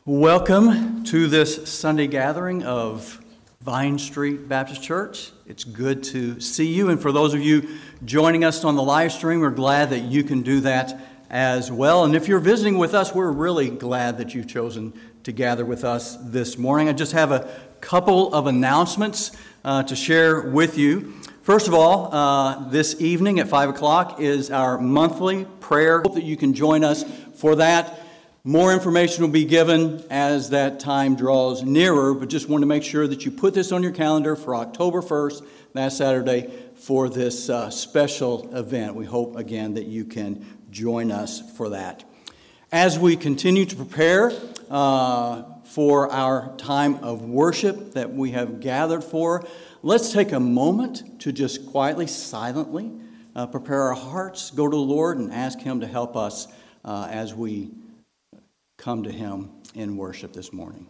Welcome to this Sunday gathering of Vine Street Baptist Church. It's good to see you, and for those of you joining us on the live stream, we're glad that you can do that as well. And if you're visiting with us, we're really glad that you've chosen to gather with us this morning. I just have a couple of announcements to share with you. First of all, this evening at 5 o'clock is our monthly prayer. Hope that you can join us for that. More information will be given as that time draws nearer, but just want to make sure that you put this on your calendar for October 1st, that Saturday, for this special event. We hope, again, that you can join us for that. As we continue to prepare for our time of worship that we have gathered for, let's take a moment to just quietly, silently prepare our hearts, go to the Lord, and ask Him to help us as we come to Him in worship this morning.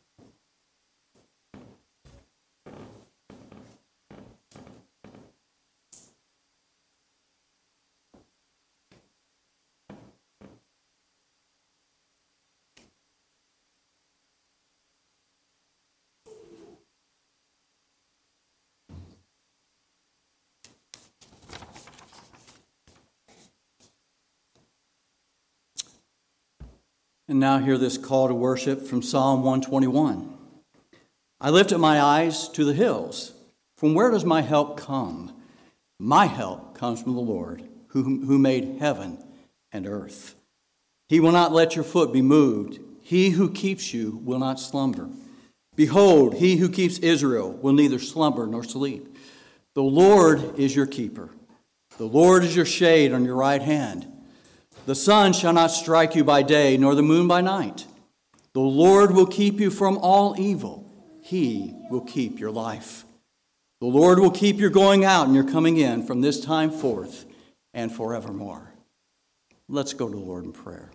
And now hear this call to worship from Psalm 121. I lift up my eyes to the hills. From where does my help come? My help comes from the Lord, who made heaven and earth. He will not let your foot be moved. He who keeps you will not slumber. Behold, he who keeps Israel will neither slumber nor sleep. The Lord is your keeper. The Lord is your shade on your right hand. The sun shall not strike you by day, nor the moon by night. The Lord will keep you from all evil. He will keep your life. The Lord will keep your going out and your coming in from this time forth and forevermore. Let's go to the Lord in prayer.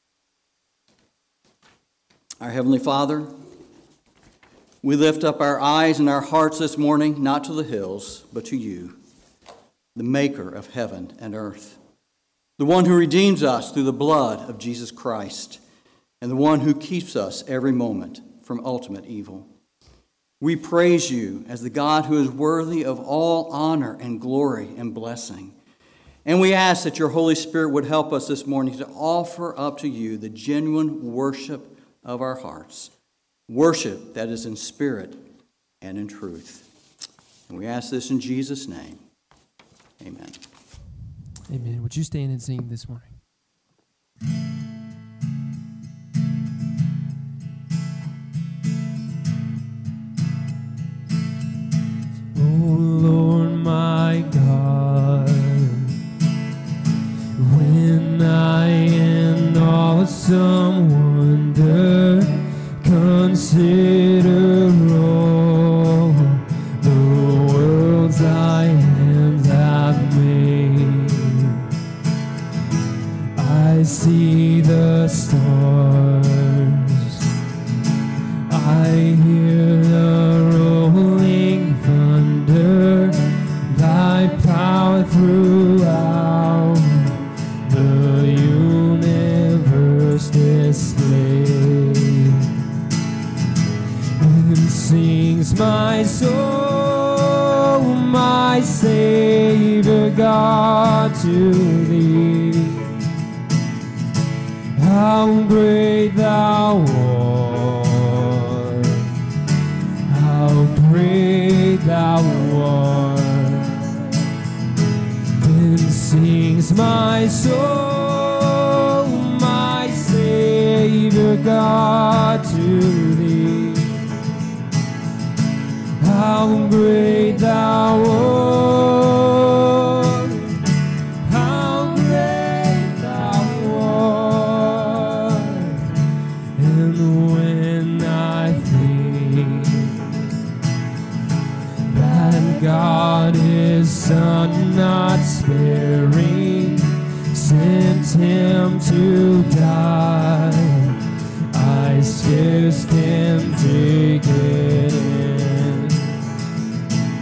Our Heavenly Father, we lift up our eyes and our hearts this morning, not to the hills, but to you, the maker of heaven and earth. The one who redeems us through the blood of Jesus Christ, and the one who keeps us every moment from ultimate evil. We praise you as the God who is worthy of all honor and glory and blessing. And we ask that your Holy Spirit would help us this morning to offer up to you the genuine worship of our hearts, worship that is in spirit and in truth. And we ask this in Jesus' name. Amen. Amen. Would you stand and sing this morning? Oh Lord my God, when I in awesome wonder consider all the worlds thy hands have made, I see the stars, I hear the rolling thunder, thy power throughout the universe displayed. And sings my soul, my Savior God, to thee. How great thou art, how great thou art. Then sings my soul, my Savior God, to thee. How great thou art. God his Son not sparing, sent him to die. I scarce can take it in.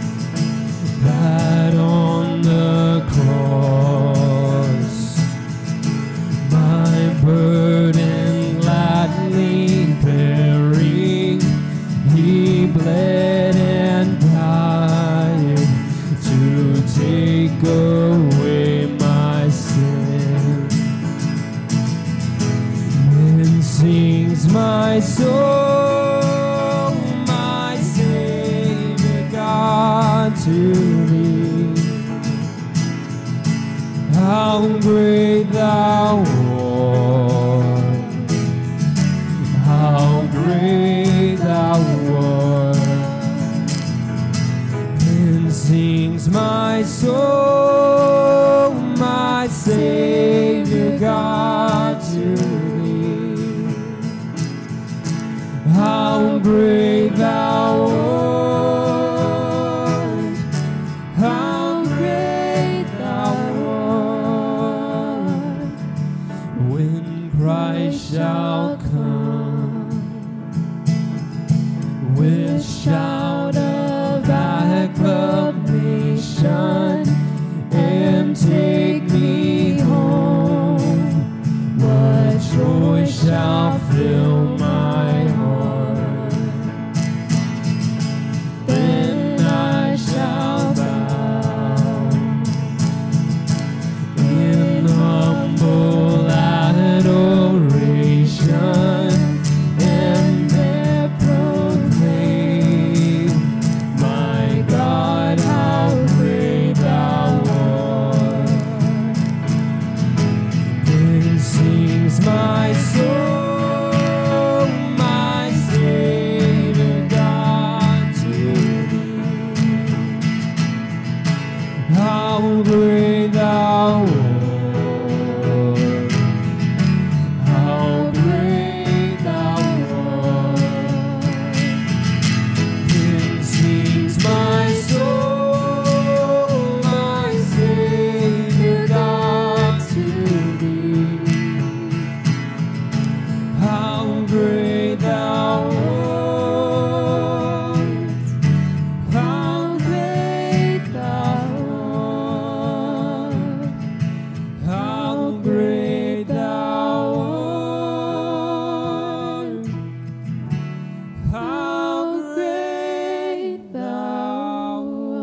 sings my soul, my Savior God, to thee. How great thou art, how great thou art. Then sings my soul, my Savior God, to thee. How great thou art, how great thou art. When Christ shall come with shout of acclamation and take me home, what joy shall fill my heart. Then I shall bow in humble adoration and there proclaim, my God, how great thou art. Then sings my soul, my Savior God, to thee. How great thou art, how great thou art. Then sings my soul, my Savior God, to thee. How great thou art, how great thou art, how great thou art, how great thou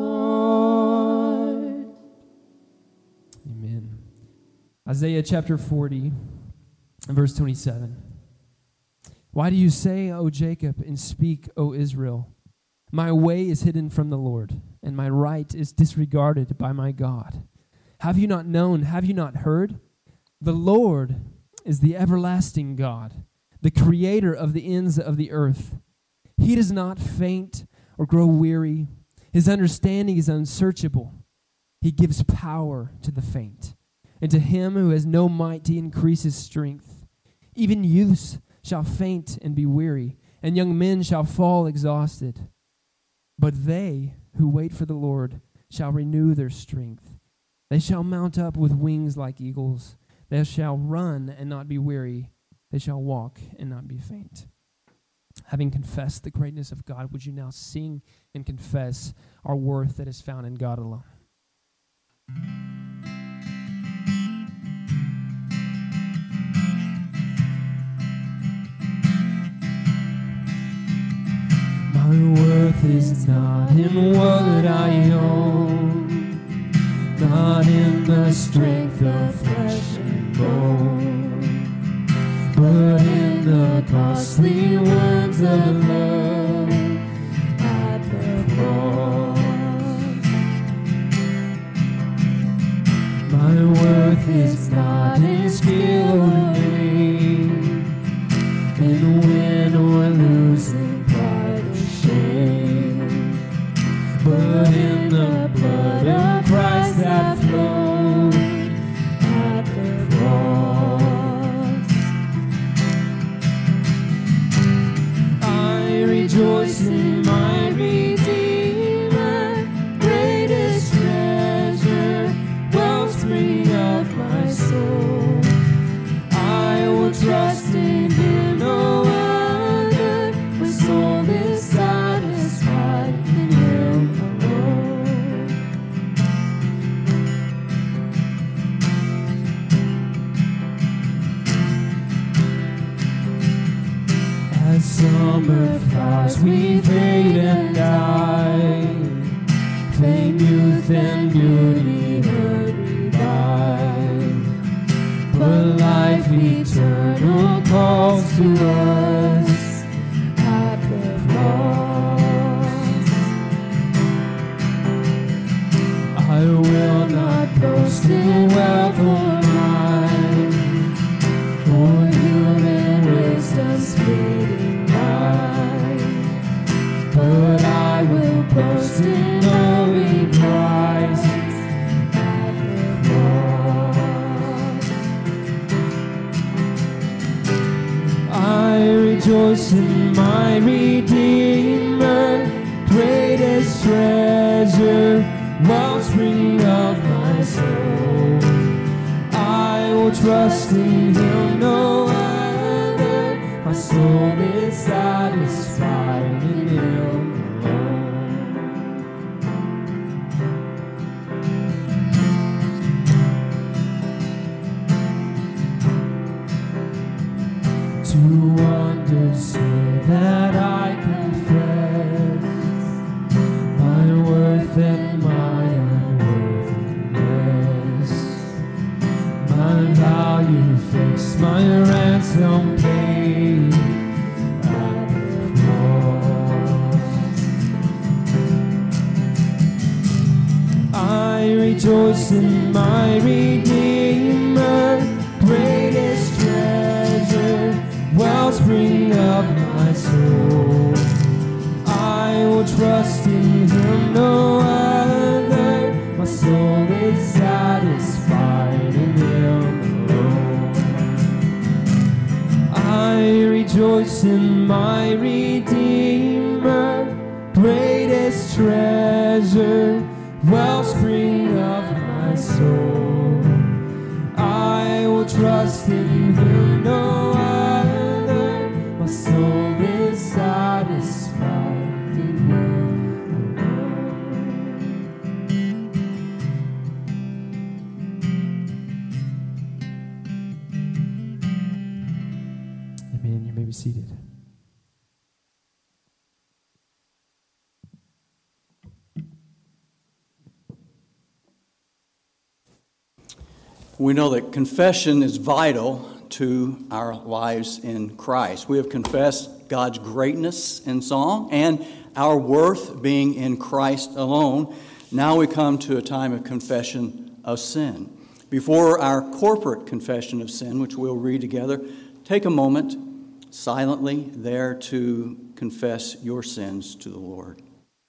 art. Amen. Isaiah chapter 40 and verse 27. Why do you say, O Jacob, and speak, O Israel? My way is hidden from the Lord, and my right is disregarded by my God. Have you not known? Have you not heard? The Lord is the everlasting God, the creator of the ends of the earth. He does not faint or grow weary. His understanding is unsearchable. He gives power to the faint, and to him who has no might he increases strength. Even youths shall faint and be weary, and young men shall fall exhausted. But they who wait for the Lord shall renew their strength. They shall mount up with wings like eagles. They shall run and not be weary. They shall walk and not be faint. Having confessed the greatness of God, would you now sing and confess our worth that is found in God alone? My worth is not in what I own, not in the strength of flesh and bone, but in the costly words of love at the cross. My worth is not in skill or name, in win or losing, pride or shame, but in the blood of Christ that flowed at the cross. I rejoice in my Redeemer, greatest treasure, wellspring of my soul. I will trust in him, no other, my soul is satisfied in him alone. As summer flowers we fade and die, fame, youth, and beauty hurry by, but life eternal calls to us at the cross. I will not boast in wealth or might, or human wisdom's fleeting light, but I will boast in knowing Christ at the cross. I rejoice in my Redeemer, greatest treasure, wellspring of my soul. I will trust in Him, no other. My soul is satisfied in Him alone. Two wonders here that I confess, my worth and my unworthiness, my value fixed, my ransom paid at the cross. I rejoice in my Redeemer, greatest treasure, wellspring of my soul. I will trust in Him, no other. My soul is satisfied in Him alone. I rejoice in my Redeemer, greatest treasure, wellspring of my soul. I will trust in Him, no other. My soul is satisfied in Him alone. Amen. You may be seated. We know that confession is vital to our lives in Christ. We have confessed God's greatness in song and our worth being in Christ alone. Now we come to a time of confession of sin. Before our corporate confession of sin, which we'll read together, take a moment silently there to confess your sins to the Lord.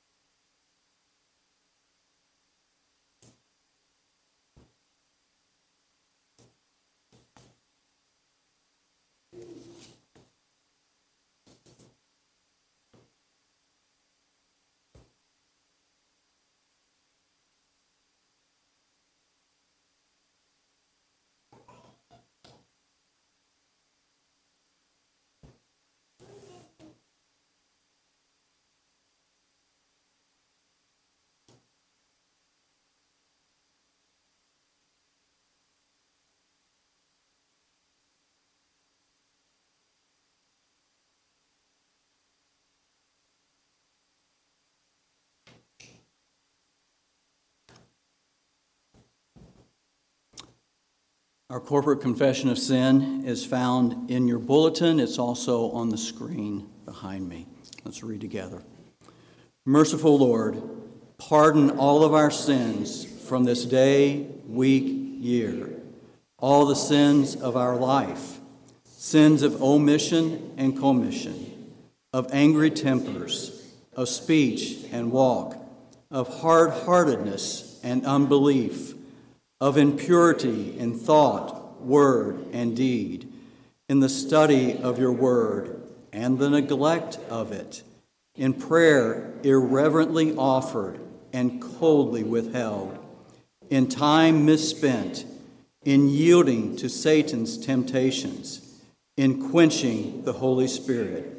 Our corporate confession of sin is found in your bulletin. It's also on the screen behind me. Let's read together. Merciful Lord, pardon all of our sins from this day, week, year, all the sins of our life, sins of omission and commission, of angry tempers, of speech and walk, of hard-heartedness and unbelief, of impurity in thought, word, and deed, in the study of your word and the neglect of it, in prayer irreverently offered and coldly withheld, in time misspent, in yielding to Satan's temptations, in quenching the Holy Spirit.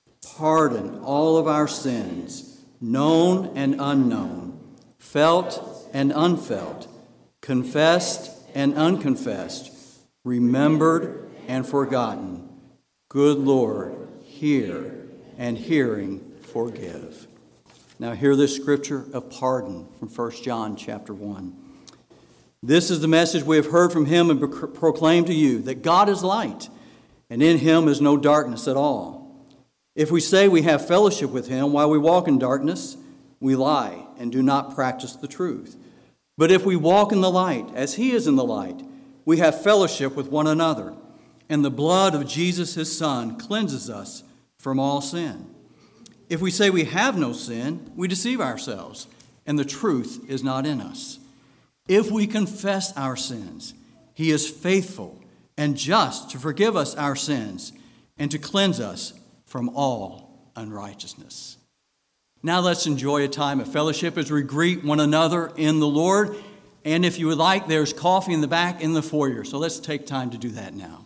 Pardon all of our sins, known and unknown, felt and unfelt, confessed and unconfessed, remembered and forgotten. Good Lord, hear, and hearing, forgive. Now hear this scripture of pardon from 1 John chapter 1. This is the message we have heard from him and proclaim to you, that God is light, and in him is no darkness at all. If we say we have fellowship with him while we walk in darkness, we lie and do not practice the truth. But if we walk in the light, as he is in the light, we have fellowship with one another, and the blood of Jesus, his Son, cleanses us from all sin. If we say we have no sin, we deceive ourselves, and the truth is not in us. If we confess our sins, he is faithful and just to forgive us our sins and to cleanse us from all unrighteousness. Now let's enjoy a time of fellowship as we greet one another in the Lord. And if you would like, there's coffee in the back in the foyer. So let's take time to do that now.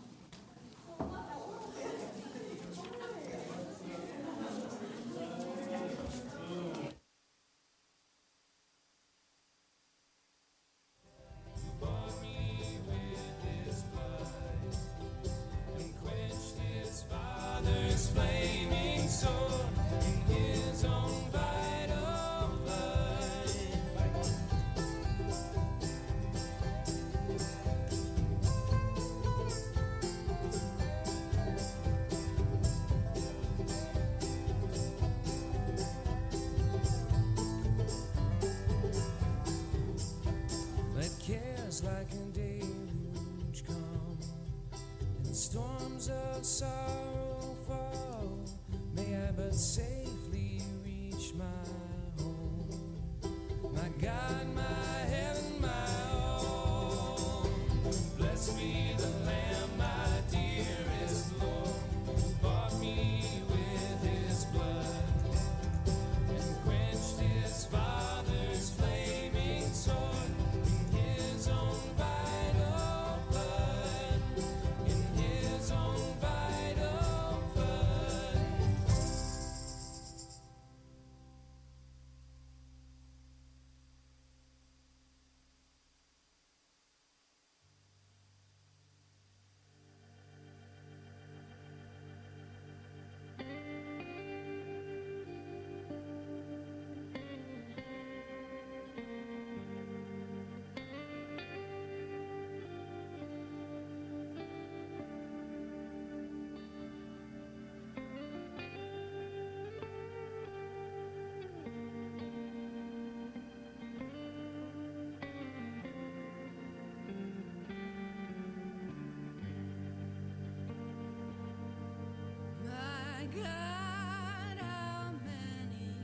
Like a deluge come, and storms of sorrow fall, may I but safely reach my home, my God, my heaven, my all. Bless me, the Lamb, my dearest Lord, who bought me with his blood, and quenched his Father's flaming sword. God, how many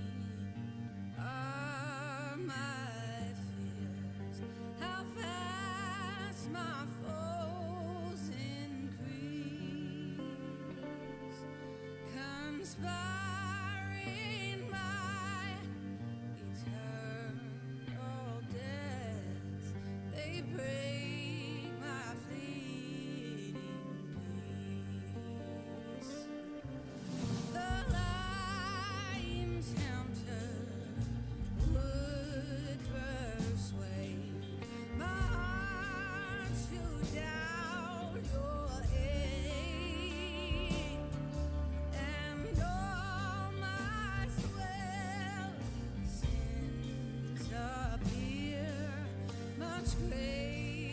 are my fears? How fast my foes increase, conspiring my eternal death. They break my fleeting peace. The lying tempter would persuade my heart to doubt your aid, and all my swelling sins appear much greater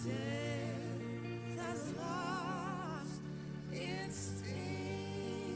death has lost its sting.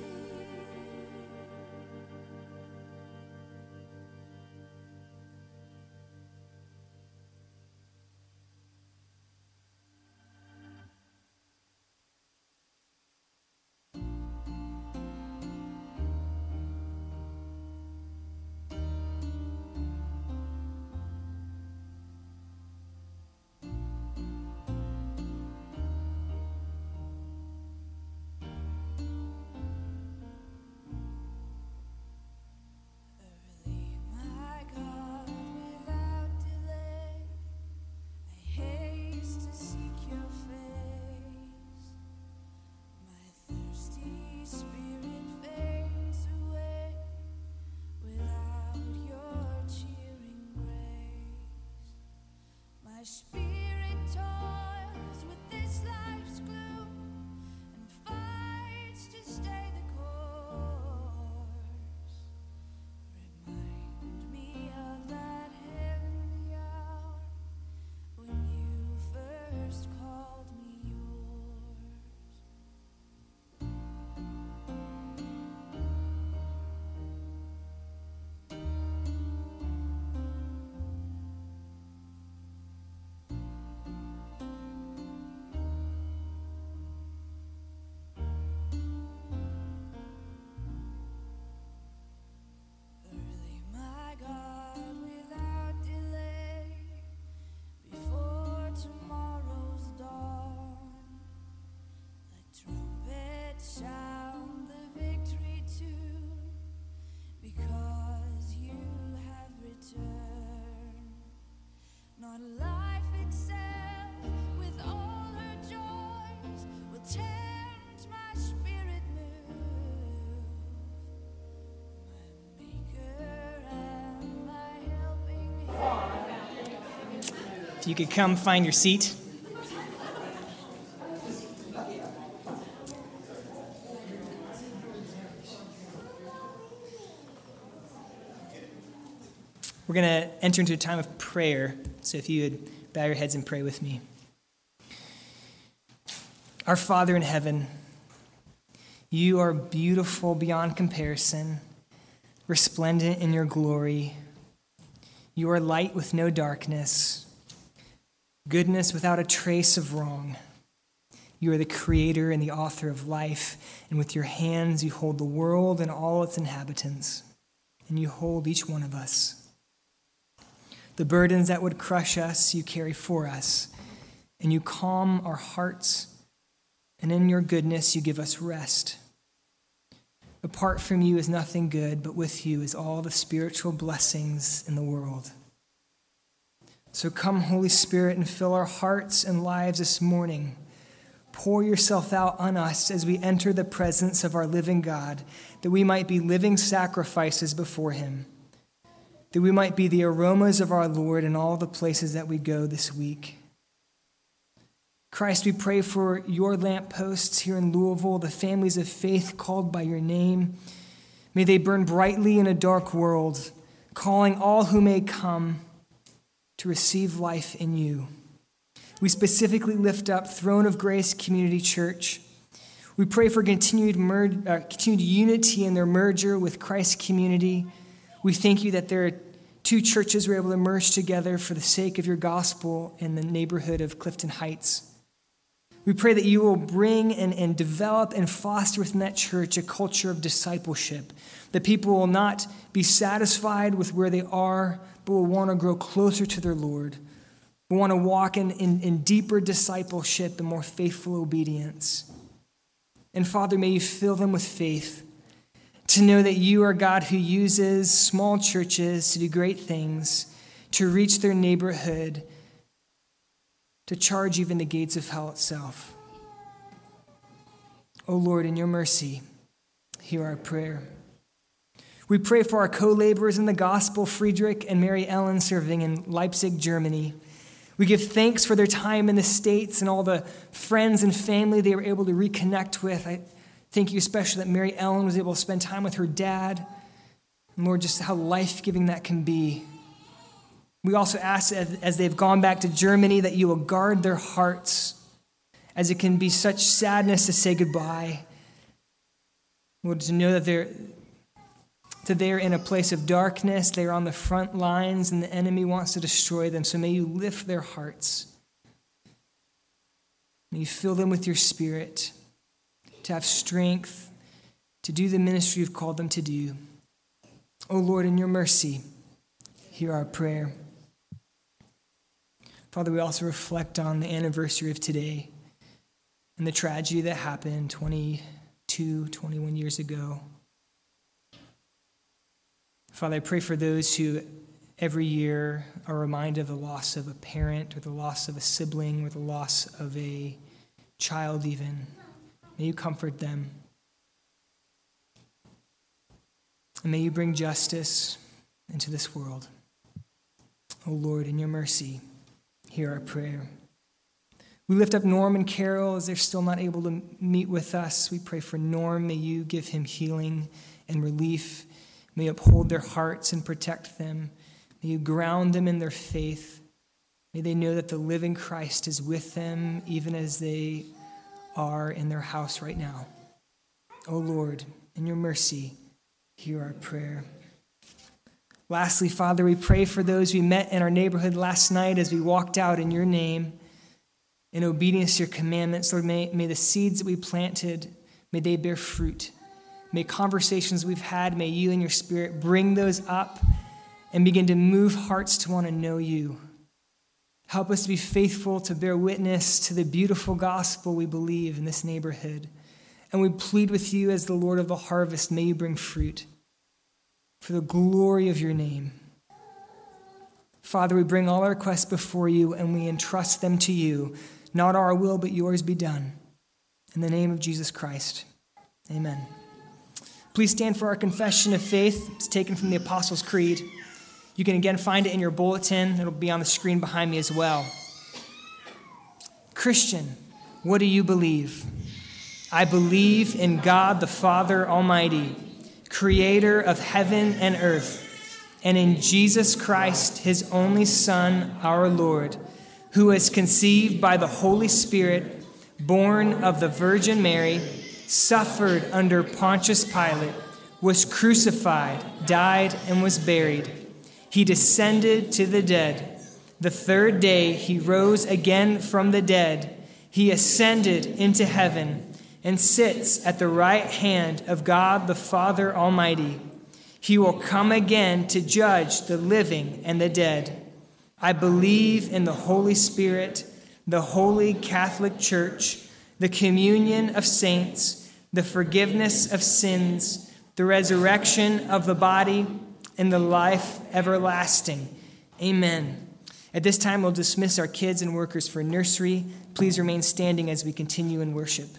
Early, my God, without delay, I haste to seek your face. My thirsty spirit faints away without your cheering grace. My spirit toils with this life's gloom and fights to stay the course. Remind me of that heavenly hour when you first called me yours. Early, my God, without delay, before tomorrow's dawn, let trumpets sound the victory tune, because you have returned. Not life itself, with all her joys, will tempt my spirit move. My maker and my helping hand. If you could come find your seat. We're going to enter into a time of prayer. So if you would bow your heads and pray with me. Our Father in heaven, you are beautiful beyond comparison, resplendent in your glory. You are light with no darkness, goodness without a trace of wrong. You are the creator and the author of life, and with your hands you hold the world and all its inhabitants, and you hold each one of us. The burdens that would crush us, you carry for us, and you calm our hearts, and in your goodness you give us rest. Apart from you is nothing good, but with you is all the spiritual blessings in the world. So come, Holy Spirit, and fill our hearts and lives this morning. Pour yourself out on us as we enter the presence of our living God, that we might be living sacrifices before him, that we might be the aromas of our Lord in all the places that we go this week. Christ, we pray for your lampposts here in Louisville, the families of faith called by your name. May they burn brightly in a dark world, calling all who may come to receive life in you. We specifically lift up Throne of Grace Community Church. We pray for continued unity in their merger with Christ Community. We thank you that there are two churches we're able to merge together for the sake of your gospel in the neighborhood of Clifton Heights. We pray that you will bring and develop and foster within that church a culture of discipleship, that people will not be satisfied with where they are, but will want to grow closer to their Lord. We want to walk in deeper discipleship and more faithful obedience. And Father, may you fill them with faith to know that you are God who uses small churches to do great things, to reach their neighborhood, to charge even the gates of hell itself. O Lord, in your mercy, hear our prayer. We pray for our co-laborers in the gospel, Friedrich and Mary Ellen, serving in Leipzig, Germany. We give thanks for their time in the States and all the friends and family they were able to reconnect with. I thank you especially that Mary Ellen was able to spend time with her dad. And Lord, just how life-giving that can be. We also ask as they've gone back to Germany that you will guard their hearts, as it can be such sadness to say goodbye. Lord, to know that they're in a place of darkness, they're on the front lines, and the enemy wants to destroy them. So may you lift their hearts. May you fill them with your Spirit to have strength to do the ministry you've called them to do. Oh Lord, in your mercy, hear our prayer. Father, we also reflect on the anniversary of today and the tragedy that happened 21 years ago. Father, I pray for those who every year are reminded of the loss of a parent or the loss of a sibling or the loss of a child even. May you comfort them. And may you bring justice into this world. Oh Lord, in your mercy, hear our prayer. We lift up Norm and Carol as they're still not able to meet with us. We pray for Norm. May you give him healing and relief. May you uphold their hearts and protect them. May you ground them in their faith. May they know that the living Christ is with them even as they are in their house right now. Oh Lord, in your mercy, hear our prayer. Lastly, Father, we pray for those we met in our neighborhood last night as we walked out in your name in obedience to your commandments. Lord, may the seeds that we planted, may they bear fruit. May conversations we've had, may you and your Spirit bring those up and begin to move hearts to want to know you. Help us to be faithful to bear witness to the beautiful gospel we believe in this neighborhood. And we plead with you as the Lord of the harvest, may you bring fruit for the glory of your name. Father, we bring all our requests before you and we entrust them to you. Not our will, but yours be done. In the name of Jesus Christ, amen. Please stand for our confession of faith. It's taken from the Apostles' Creed. You can again find it in your bulletin. It'll be on the screen behind me as well. Christian, what do you believe? I believe in God the Father Almighty, creator of heaven and earth, and in Jesus Christ, his only Son, our Lord, who was conceived by the Holy Spirit, born of the Virgin Mary, suffered under Pontius Pilate, was crucified, died, and was buried. He descended to the dead. The third day he rose again from the dead. He ascended into heaven and sits at the right hand of God the Father Almighty. He will come again to judge the living and the dead. I believe in the Holy Spirit, the Holy Catholic Church, the communion of saints, the forgiveness of sins, the resurrection of the body, and the life everlasting. Amen. At this time, we'll dismiss our kids and workers for nursery. Please remain standing as we continue in worship.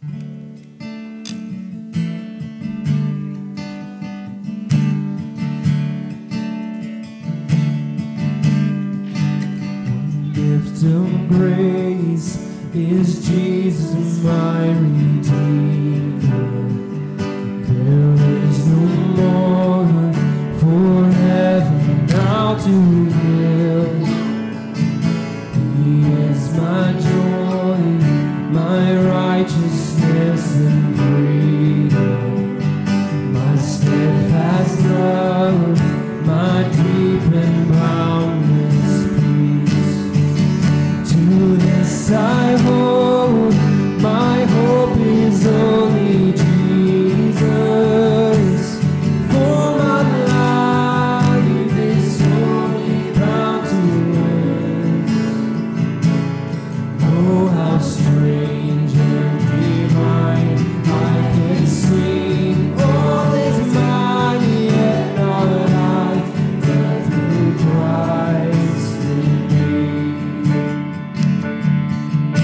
Gift of grace is Jesus, my Redeemer. There is no more for heaven now to reveal. He is my joy, my righteousness and freedom, my steadfast love, my deep and boundless peace. To this I hold, my hope is only Jesus. For my life is only bound to end. Oh, how strange and divine, I can sing all is mine, yet not I, but through Christ in me.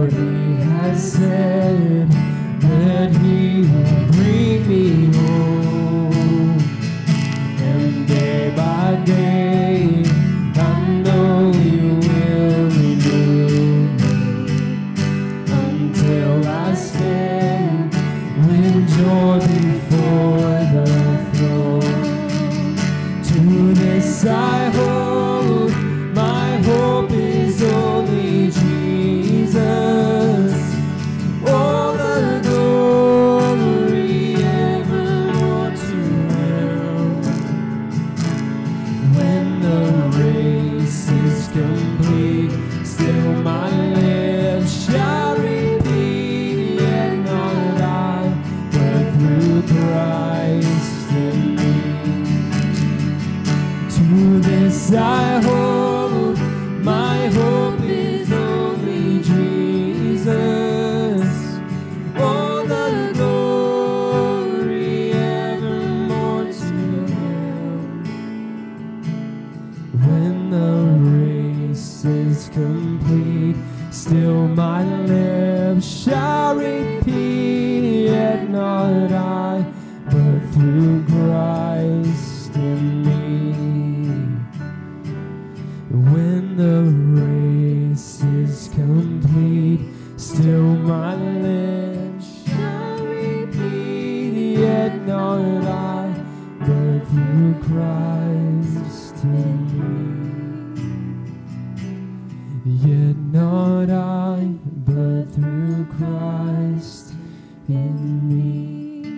Lord, He has said that He will bring me home. And day by day, I know He will renew me until I stand with joy before the throne. To this I hold, my hope is only Jesus. All the glory evermore to Him. When the race is complete, still my lips shall repeat, yet not I, but through Christ in me. To this I hold, my hope is only Jesus. All the glory evermore to Him. When the race is complete, still my lips shall repeat, yet not I, but through Christ in me. When the race is complete, still my lips shall repeat, yet not I, but through Christ in me. Yet not I, but through Christ in me.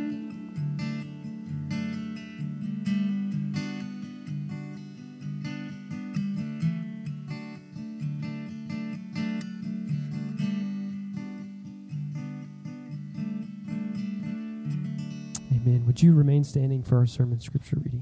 Amen. Would you remain standing for our sermon scripture reading?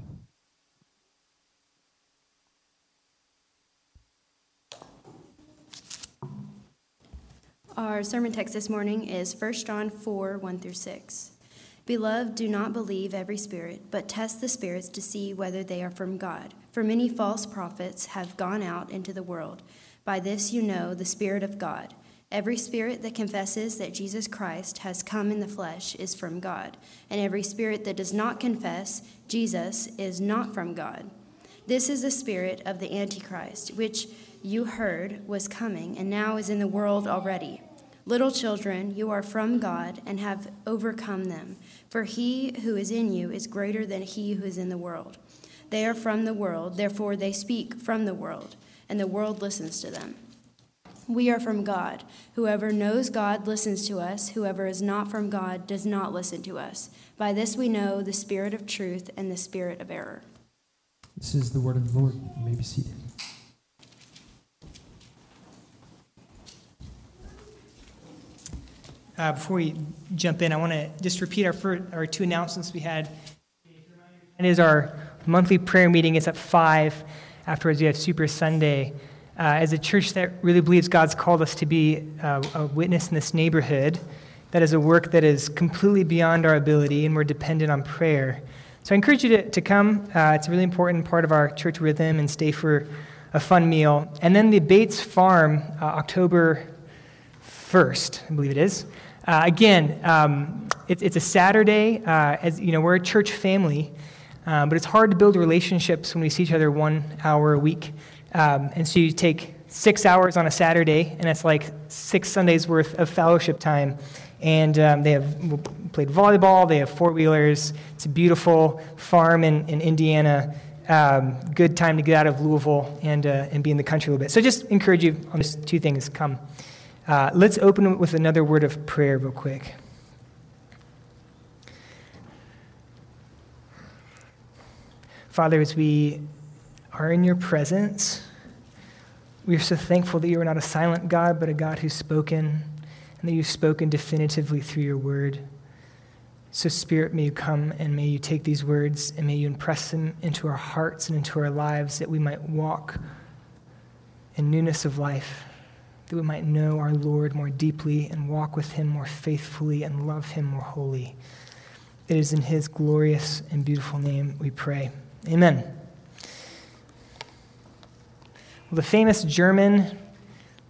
Our sermon text this morning is 1 John 4, 1-6. Beloved, do not believe every spirit, but test the spirits to see whether they are from God. For many false prophets have gone out into the world. By this you know the Spirit of God. Every spirit that confesses that Jesus Christ has come in the flesh is from God, and every spirit that does not confess Jesus is not from God. This is the spirit of the Antichrist, which you heard was coming and now is in the world already. Little children, you are from God and have overcome them, for he who is in you is greater than he who is in the world. They are from the world, therefore they speak from the world, and the world listens to them. We are from God. Whoever knows God listens to us. Whoever is not from God does not listen to us. By this we know the spirit of truth and the spirit of error. This is the word of the Lord. You may be seated. Before we jump in, I want to just repeat our two announcements we had. It is our monthly prayer meeting. It's at 5. Afterwards, we have Super Sunday. As a church that really believes God's called us to be a witness in this neighborhood, that is a work that is completely beyond our ability, and we're dependent on prayer. So I encourage you to come. It's a really important part of our church rhythm, and stay for a fun meal. And then the Bates Farm, October 1st, I believe it is. It's a Saturday. As you know, we're a church family, but it's hard to build relationships when we see each other 1 hour a week. And so you take 6 hours on a Saturday, and it's like 6 Sundays worth of fellowship time. And they have played volleyball. They have four-wheelers. It's a beautiful farm in Indiana. Good time to get out of Louisville and be in the country a little bit. So just encourage you on these two things. Come. Let's open with another word of prayer real quick. Father, as we are in your presence, we are so thankful that you are not a silent God, but a God who's spoken, and that you've spoken definitively through your word. So Spirit, may you come and may you take these words and may you impress them into our hearts and into our lives, that we might walk in newness of life, that we might know our Lord more deeply and walk with him more faithfully and love him more wholly. It is in his glorious and beautiful name we pray. Amen. Well, the famous German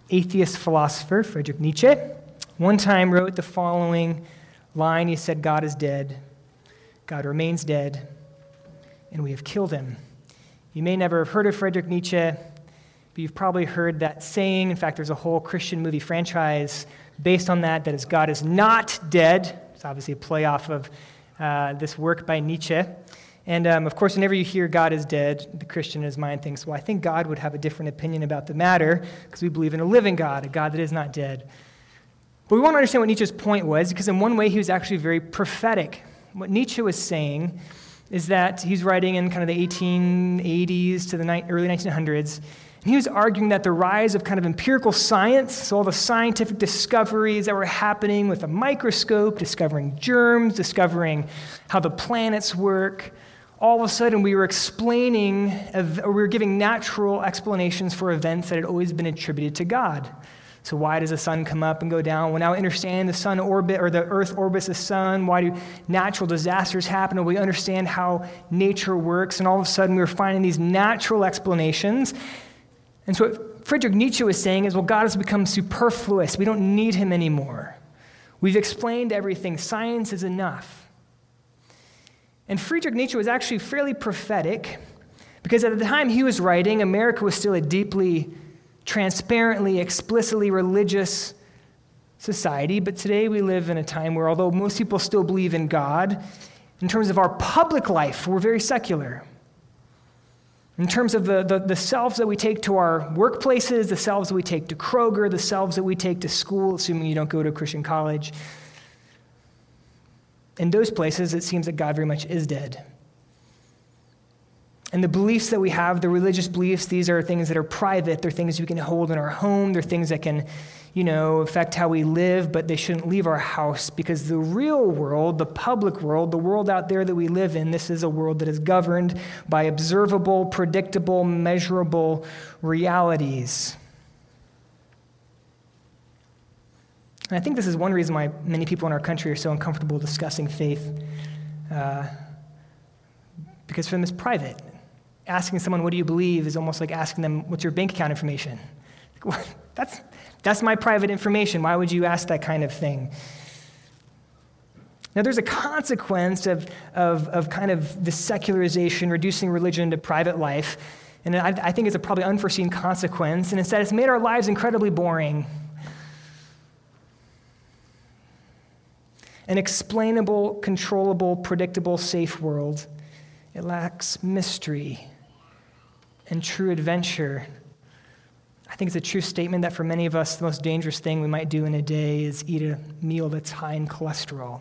atheist philosopher, Friedrich Nietzsche, one time wrote the following line. He said, "God is dead. God remains dead, and we have killed him." You may never have heard of Friedrich Nietzsche, but you've probably heard that saying. In fact, there's a whole Christian movie franchise based on that is God is not dead. It's obviously a play off of this work by Nietzsche. And of course, whenever you hear God is dead, the Christian in his mind thinks, well, I think God would have a different opinion about the matter because we believe in a living God, a God that is not dead. But we want to understand what Nietzsche's point was, because in one way he was actually very prophetic. What Nietzsche was saying is that he's writing in kind of the 1880s to the early 1900s, and he was arguing that the rise of kind of empirical science, so all the scientific discoveries that were happening with a microscope, discovering germs, discovering how the planets work, all of a sudden we were giving natural explanations for events that had always been attributed to God. So why does the sun come up and go down? Well, now we understand the sun orbit, or the earth orbits the sun. Why do natural disasters happen? And we understand how nature works. And all of a sudden we were finding these natural explanations. And so what Friedrich Nietzsche was saying is, well, God has become superfluous. We don't need him anymore. We've explained everything. Science is enough. And Friedrich Nietzsche was actually fairly prophetic, because at the time he was writing, America was still a deeply, transparently, explicitly religious society. But today we live in a time where, although most people still believe in God, in terms of our public life, we're very secular. In terms of the selves that we take to our workplaces, the selves that we take to Kroger, the selves that we take to school, assuming you don't go to a Christian college, in those places, it seems that God very much is dead. And the beliefs that we have, the religious beliefs, these are things that are private. They're things we can hold in our home. They're things that can, affect how we live, but they shouldn't leave our house, because the real world, the public world, the world out there that we live in, this is a world that is governed by observable, predictable, measurable realities. And I think this is one reason why many people in our country are so uncomfortable discussing faith, because for them it's private. Asking someone, what do you believe, is almost like asking them, what's your bank account information? That's my private information. Why would you ask that kind of thing? Now, there's a consequence of kind of the secularization, reducing religion into private life, and I think it's a probably unforeseen consequence, and instead it's made our lives incredibly boring. An explainable, controllable, predictable, safe world. It lacks mystery and true adventure. I think it's a true statement that for many of us, the most dangerous thing we might do in a day is eat a meal that's high in cholesterol.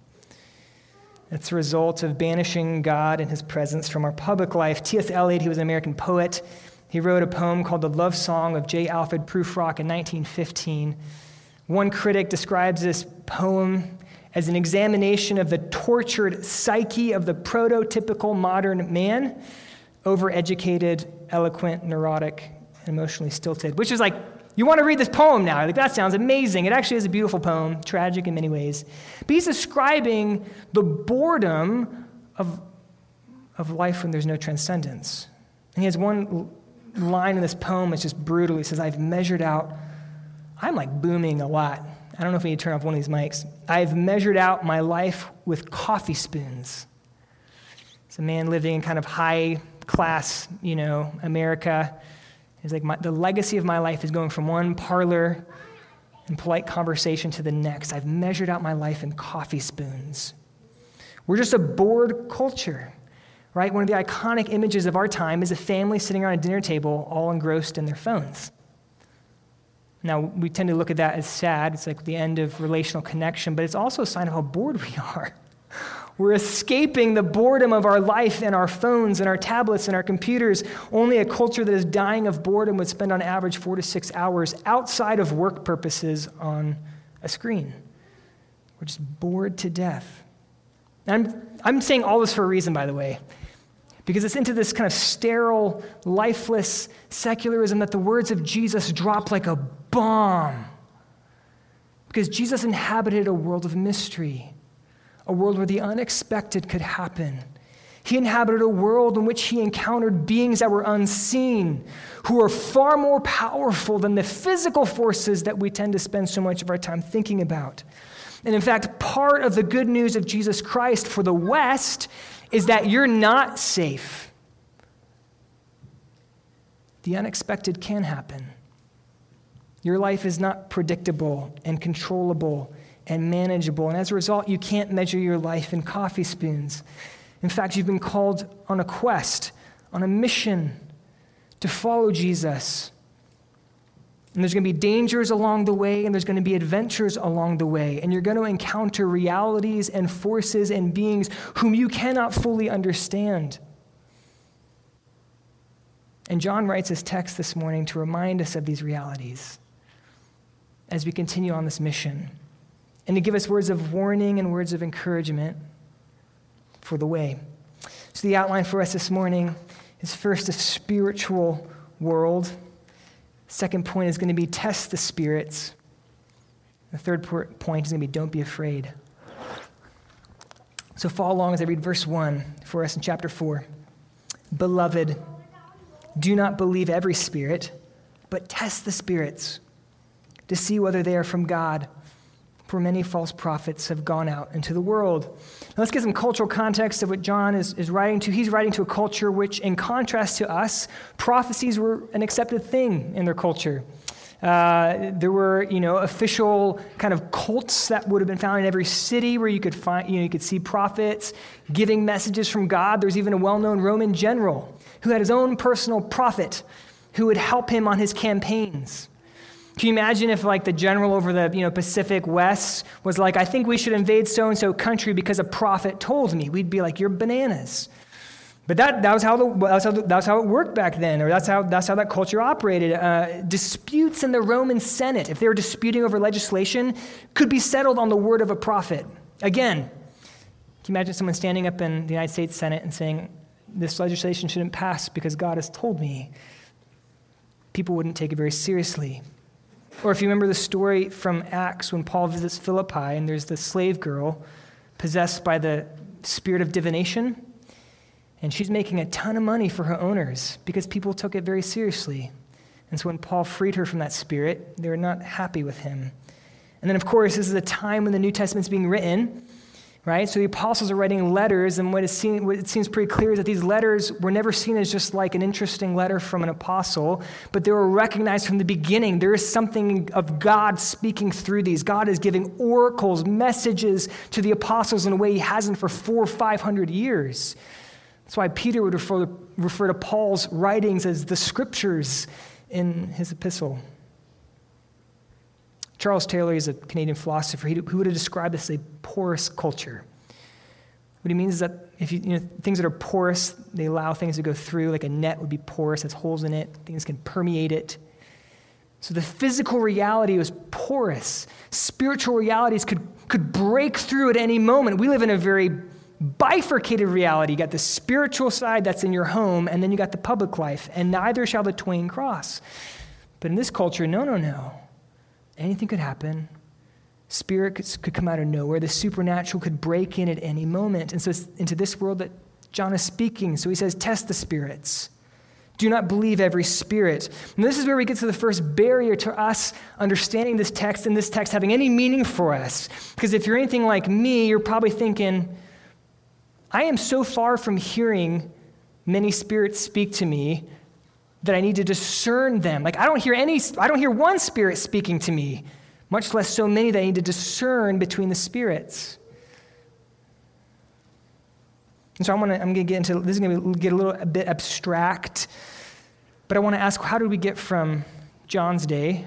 It's a result of banishing God and his presence from our public life. T.S. Eliot, he was an American poet. He wrote a poem called The Love Song of J. Alfred Prufrock in 1915. One critic describes this poem as an examination of the tortured psyche of the prototypical modern man, overeducated, eloquent, neurotic, and emotionally stilted, which is like, you want to read this poem now. Like, that sounds amazing. It actually is a beautiful poem, tragic in many ways. But he's describing the boredom of life when there's no transcendence. And he has one line in this poem that's just brutal. He says, I've measured out, I'm like booming a lot. I don't know if we need to turn off one of these mics. I've measured out my life with coffee spoons. It's a man living in kind of high class, America. He's like, the legacy of my life is going from one parlor and polite conversation to the next. I've measured out my life in coffee spoons. We're just a bored culture, right? One of the iconic images of our time is a family sitting around a dinner table all engrossed in their phones. Now, we tend to look at that as sad. It's like the end of relational connection, but it's also a sign of how bored we are. We're escaping the boredom of our life and our phones and our tablets and our computers. Only a culture that is dying of boredom would spend on average 4 to 6 hours outside of work purposes on a screen. We're just bored to death. And I'm saying all this for a reason, by the way, because it's into this kind of sterile, lifeless secularism that the words of Jesus drop like a bomb. Because Jesus inhabited a world of mystery, a world where the unexpected could happen. He inhabited a world in which he encountered beings that were unseen, who are far more powerful than the physical forces that we tend to spend so much of our time thinking about. And in fact, part of the good news of Jesus Christ for the West is that you're not safe. The unexpected can happen. Your life is not predictable and controllable and manageable. And as a result, you can't measure your life in coffee spoons. In fact, you've been called on a quest, on a mission to follow Jesus. And there's going to be dangers along the way, and there's going to be adventures along the way. And you're going to encounter realities and forces and beings whom you cannot fully understand. And John writes his text this morning to remind us of these realities as we continue on this mission, and to give us words of warning and words of encouragement for the way. So the outline for us this morning is first a spiritual world. Second point is going to be test the spirits. The third point is going to be don't be afraid. So follow along as I read verse 1 for us in chapter 4. Beloved, do not believe every spirit, but test the spirits to see whether they are from God, for many false prophets have gone out into the world. Now let's get some cultural context of what John is writing to. He's writing to a culture which, in contrast to us, prophecies were an accepted thing in their culture. There were, official kind of cults that would have been found in every city where you could find, you could see prophets giving messages from God. There's even a well-known Roman general who had his own personal prophet who would help him on his campaigns. Can you imagine if, the general over the Pacific West was like, I think we should invade so-and-so country because a prophet told me? We'd be like, you're bananas. But that was how it worked back then, or that's how that culture operated. Disputes in the Roman Senate, if they were disputing over legislation, could be settled on the word of a prophet. Again, can you imagine someone standing up in the United States Senate and saying, this legislation shouldn't pass because God has told me? People wouldn't take it very seriously. Or if you remember the story from Acts when Paul visits Philippi and there's the slave girl possessed by the spirit of divination, and she's making a ton of money for her owners because people took it very seriously. And so when Paul freed her from that spirit, they were not happy with him. And then, of course, this is a time when the New Testament's being written, right? So the apostles are writing letters, and what it seems pretty clear is that these letters were never seen as just like an interesting letter from an apostle, but they were recognized from the beginning. There is something of God speaking through these. God is giving oracles, messages to the apostles in a way he hasn't for 400 or 500 years. That's why Peter would refer to Paul's writings as the scriptures in his epistle. Charles Taylor is a Canadian philosopher who would have described this as a porous culture. What he means is that if things that are porous, they allow things to go through, like a net would be porous, has holes in it, things can permeate it. So the physical reality was porous. Spiritual realities could break through at any moment. We live in a very bifurcated reality. You got the spiritual side that's in your home, and then you got the public life, and neither shall the twain cross. But in this culture, no. Anything could happen. Spirit could come out of nowhere. The supernatural could break in at any moment. And so it's into this world that John is speaking. So he says, test the spirits. Do not believe every spirit. And this is where we get to the first barrier to us understanding this text and this text having any meaning for us. Because if you're anything like me, you're probably thinking, I am so far from hearing many spirits speak to me that I need to discern them. I don't hear one spirit speaking to me, much less so many that I need to discern between the spirits. And so I'm going to get into, this is going to get a bit abstract, but I want to ask, how did we get from John's day,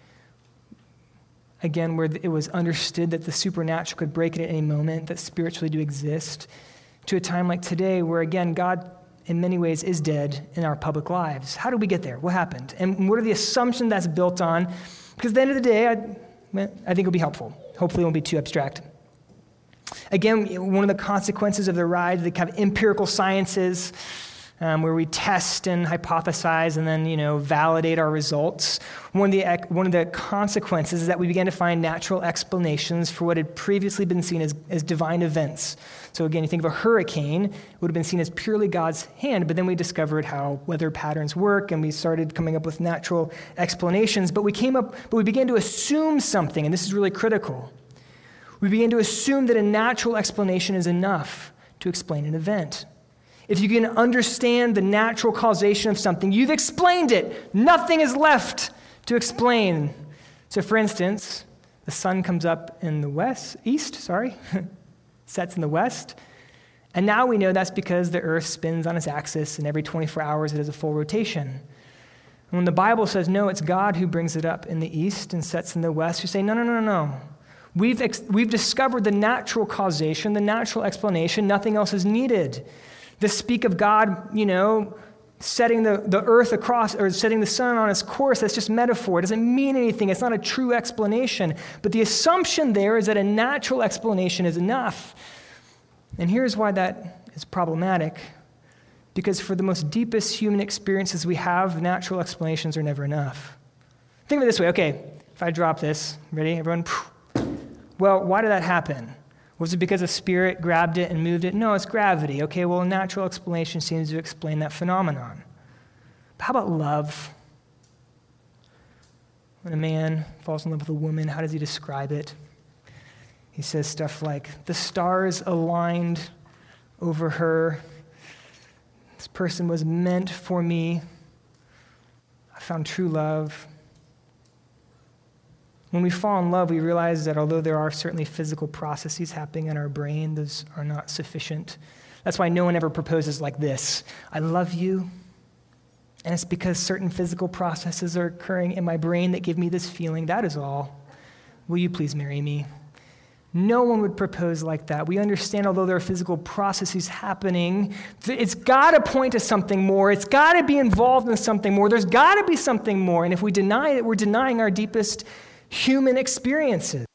again, where it was understood that the supernatural could break it at any moment, that spiritually do exist, to a time like today where, again, God in many ways is dead in our public lives? How did we get there? What happened? And what are the assumptions that's built on? Because at the end of the day, I think it'll be helpful. Hopefully it won't be too abstract. Again, one of the consequences of the rise of the kind of empirical sciences, where we test and hypothesize and then, validate our results. One of the consequences is that we began to find natural explanations for what had previously been seen as divine events. So again, you think of a hurricane, it would have been seen as purely God's hand, but then we discovered how weather patterns work, and we started coming up with natural explanations, but we began to assume something, and this is really critical. We began to assume that a natural explanation is enough to explain an event. If you can understand the natural causation of something, you've explained it. Nothing is left to explain. So for instance, the sun comes up in the east, sets in the west, and now we know that's because the earth spins on its axis, and every 24 hours it has a full rotation. And when the Bible says, no, it's God who brings it up in the east and sets in the west, you say, no. We've discovered the natural causation, the natural explanation. Nothing else is needed. To speak of God, setting the earth across or setting the sun on its course, that's just metaphor. It doesn't mean anything. It's not a true explanation. But the assumption there is that a natural explanation is enough. And here's why that is problematic. Because for the most deepest human experiences we have, natural explanations are never enough. Think of it this way. Okay, if I drop this, ready, everyone? Well, why did that happen? Was it because a spirit grabbed it and moved it? No, it's gravity. Okay, well, a natural explanation seems to explain that phenomenon. But how about love? When a man falls in love with a woman, how does he describe it? He says stuff like, the stars aligned over her. This person was meant for me. I found true love. When we fall in love, we realize that although there are certainly physical processes happening in our brain, those are not sufficient. That's why no one ever proposes like this. I love you, and it's because certain physical processes are occurring in my brain that give me this feeling. That is all. Will you please marry me? No one would propose like that. We understand, although there are physical processes happening, it's got to point to something more. It's got to be involved in something more. There's got to be something more. And if we deny it, we're denying our deepest human experiences.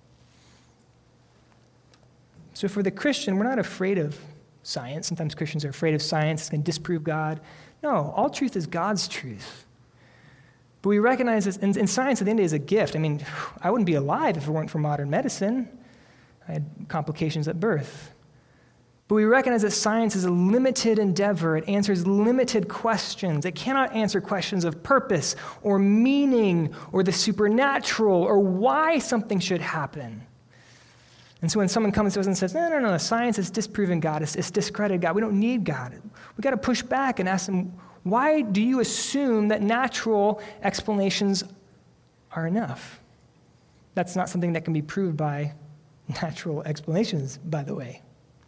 So for the Christian, we're not afraid of science. Sometimes Christians are afraid of science. It's going to disprove God. No, all truth is God's truth. But we recognize this, and science at the end of the day is a gift. I mean, I wouldn't be alive if it weren't for modern medicine. I had complications at birth. But we recognize that science is a limited endeavor. It answers limited questions. It cannot answer questions of purpose or meaning or the supernatural or why something should happen. And so when someone comes to us and says, no, science has disproven God, it's discredited God, we don't need God, we've got to push back and ask them, why do you assume that natural explanations are enough? That's not something that can be proved by natural explanations, by the way.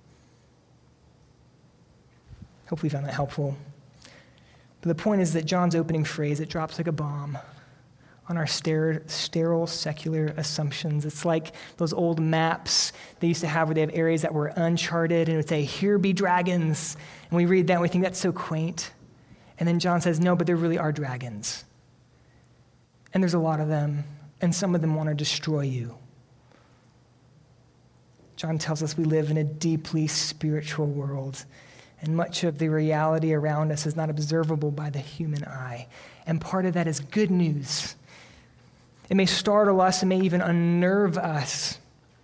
Hopefully you found that helpful. But the point is that John's opening phrase, it drops like a bomb on our sterile secular assumptions. It's like those old maps they used to have where they have areas that were uncharted and it would say, here be dragons. And we read that and we think that's so quaint. And then John says, no, but there really are dragons. And there's a lot of them, and some of them want to destroy you. John tells us we live in a deeply spiritual world, and much of the reality around us is not observable by the human eye. And part of that is good news. It may startle us, it may even unnerve us,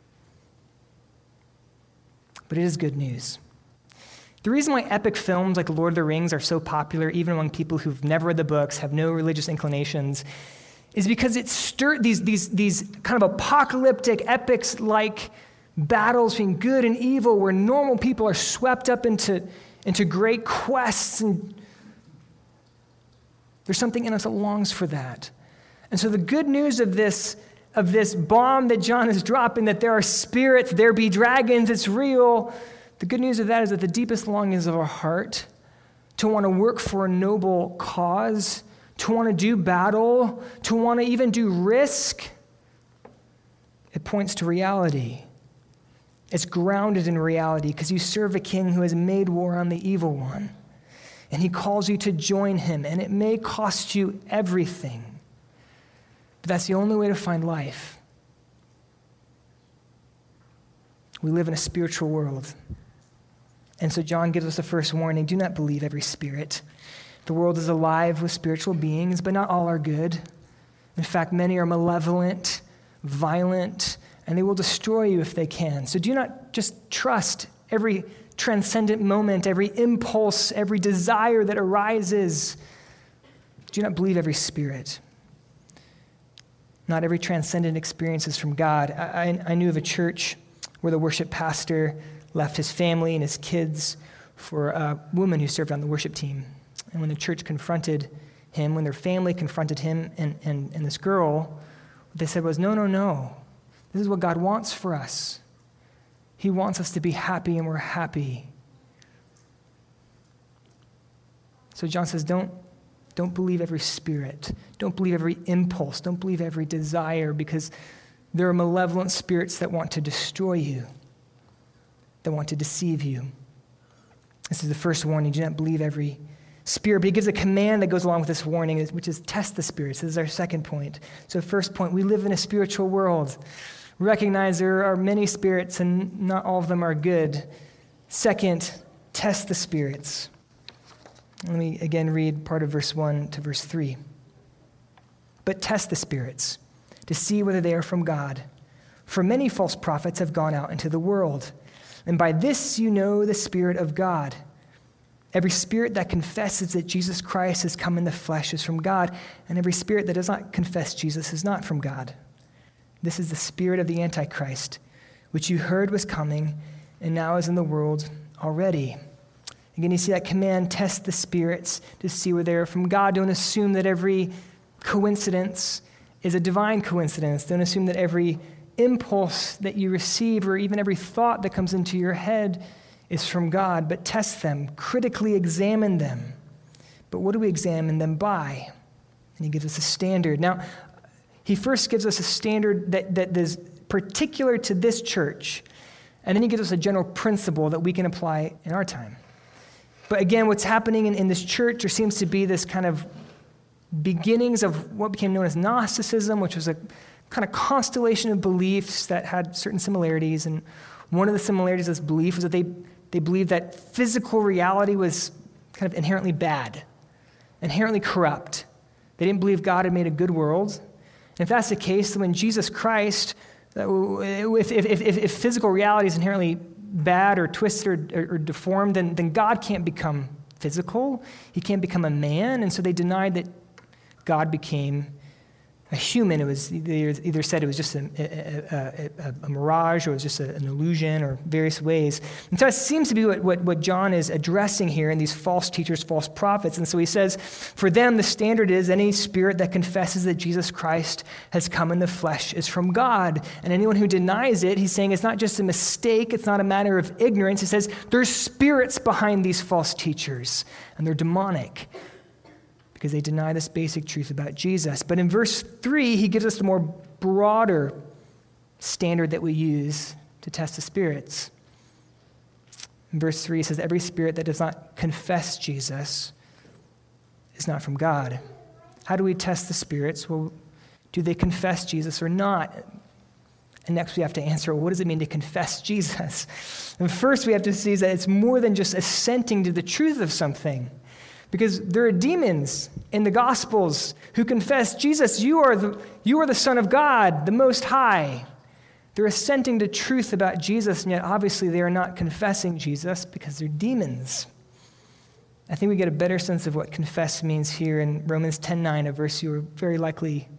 but it is good news. The reason why epic films like Lord of the Rings are so popular, even among people who've never read the books, have no religious inclinations, is because it stirred these kind of apocalyptic epics like battles between good and evil where normal people are swept up into great quests, and there's something in us that longs for that. And so the good news of this bomb that John is dropping, that there are spirits, there be dragons, it's real. The good news of that is that the deepest longings of our heart to want to work for a noble cause, to want to do battle, to want to even do risk, it points to reality. It's grounded in reality because you serve a king who has made war on the evil one. And he calls you to join him, and it may cost you everything. But that's the only way to find life. We live in a spiritual world. And so John gives us the first warning: do not believe every spirit. The world is alive with spiritual beings, but not all are good. In fact, many are malevolent, violent, and they will destroy you if they can. So do not just trust every transcendent moment, every impulse, every desire that arises. Do not believe every spirit. Not every transcendent experience is from God. I knew of a church where the worship pastor left his family and his kids for a woman who served on the worship team. And when the church confronted him, when their family confronted him and this girl, what they said was, no. This is what God wants for us. He wants us to be happy, and we're happy. So John says, don't believe every spirit. Don't believe every impulse. Don't believe every desire, because there are malevolent spirits that want to destroy you, that want to deceive you. This is the first warning. Do not believe every spirit. But he gives a command that goes along with this warning, which is test the spirits. This is our second point. So first point, we live in a spiritual world. Recognize there are many spirits and not all of them are good. Second, test the spirits. Let me again read part of verse 1 to verse 3. But test the spirits to see whether they are from God. For many false prophets have gone out into the world. And by this you know the Spirit of God. Every spirit that confesses that Jesus Christ has come in the flesh is from God, and every spirit that does not confess Jesus is not from God. This is the spirit of the Antichrist, which you heard was coming, and now is in the world already. Again, you see that command, test the spirits to see whether they're from God. Don't assume that every coincidence is a divine coincidence. Don't assume that every impulse that you receive or even every thought that comes into your head is from God, but test them, critically examine them. But what do we examine them by? And he gives us a standard. Now, he first gives us a standard that is particular to this church, and then he gives us a general principle that we can apply in our time. But again, what's happening in this church, there seems to be this kind of beginnings of what became known as Gnosticism, which was a kind of constellation of beliefs that had certain similarities. And one of the similarities of this belief was that they believed that physical reality was kind of inherently bad, inherently corrupt. They didn't believe God had made a good world. And if that's the case, then when Jesus Christ, if physical reality is inherently bad or twisted or deformed, then God can't become physical. He can't become a man. And so they denied that God became a human. It was either said it was just a mirage, or it was just an illusion, or various ways. And so it seems to be what John is addressing here in these false teachers, false prophets. And so he says, for them, the standard is any spirit that confesses that Jesus Christ has come in the flesh is from God. And anyone who denies it, he's saying it's not just a mistake, it's not a matter of ignorance. He says there's spirits behind these false teachers, and they're demonic, because they deny this basic truth about Jesus. But in verse 3, he gives us a more broader standard that we use to test the spirits. In verse 3, he says, every spirit that does not confess Jesus is not from God. How do we test the spirits? Well, do they confess Jesus or not? And next we have to answer, well, what does it mean to confess Jesus? And first we have to see that it's more than just assenting to the truth of something. Because there are demons in the Gospels who confess, Jesus, you are the Son of God, the Most High. They're assenting to truth about Jesus, and yet obviously they are not confessing Jesus because they're demons. I think we get a better sense of what confess means here in Romans 10:9, a verse you are very likely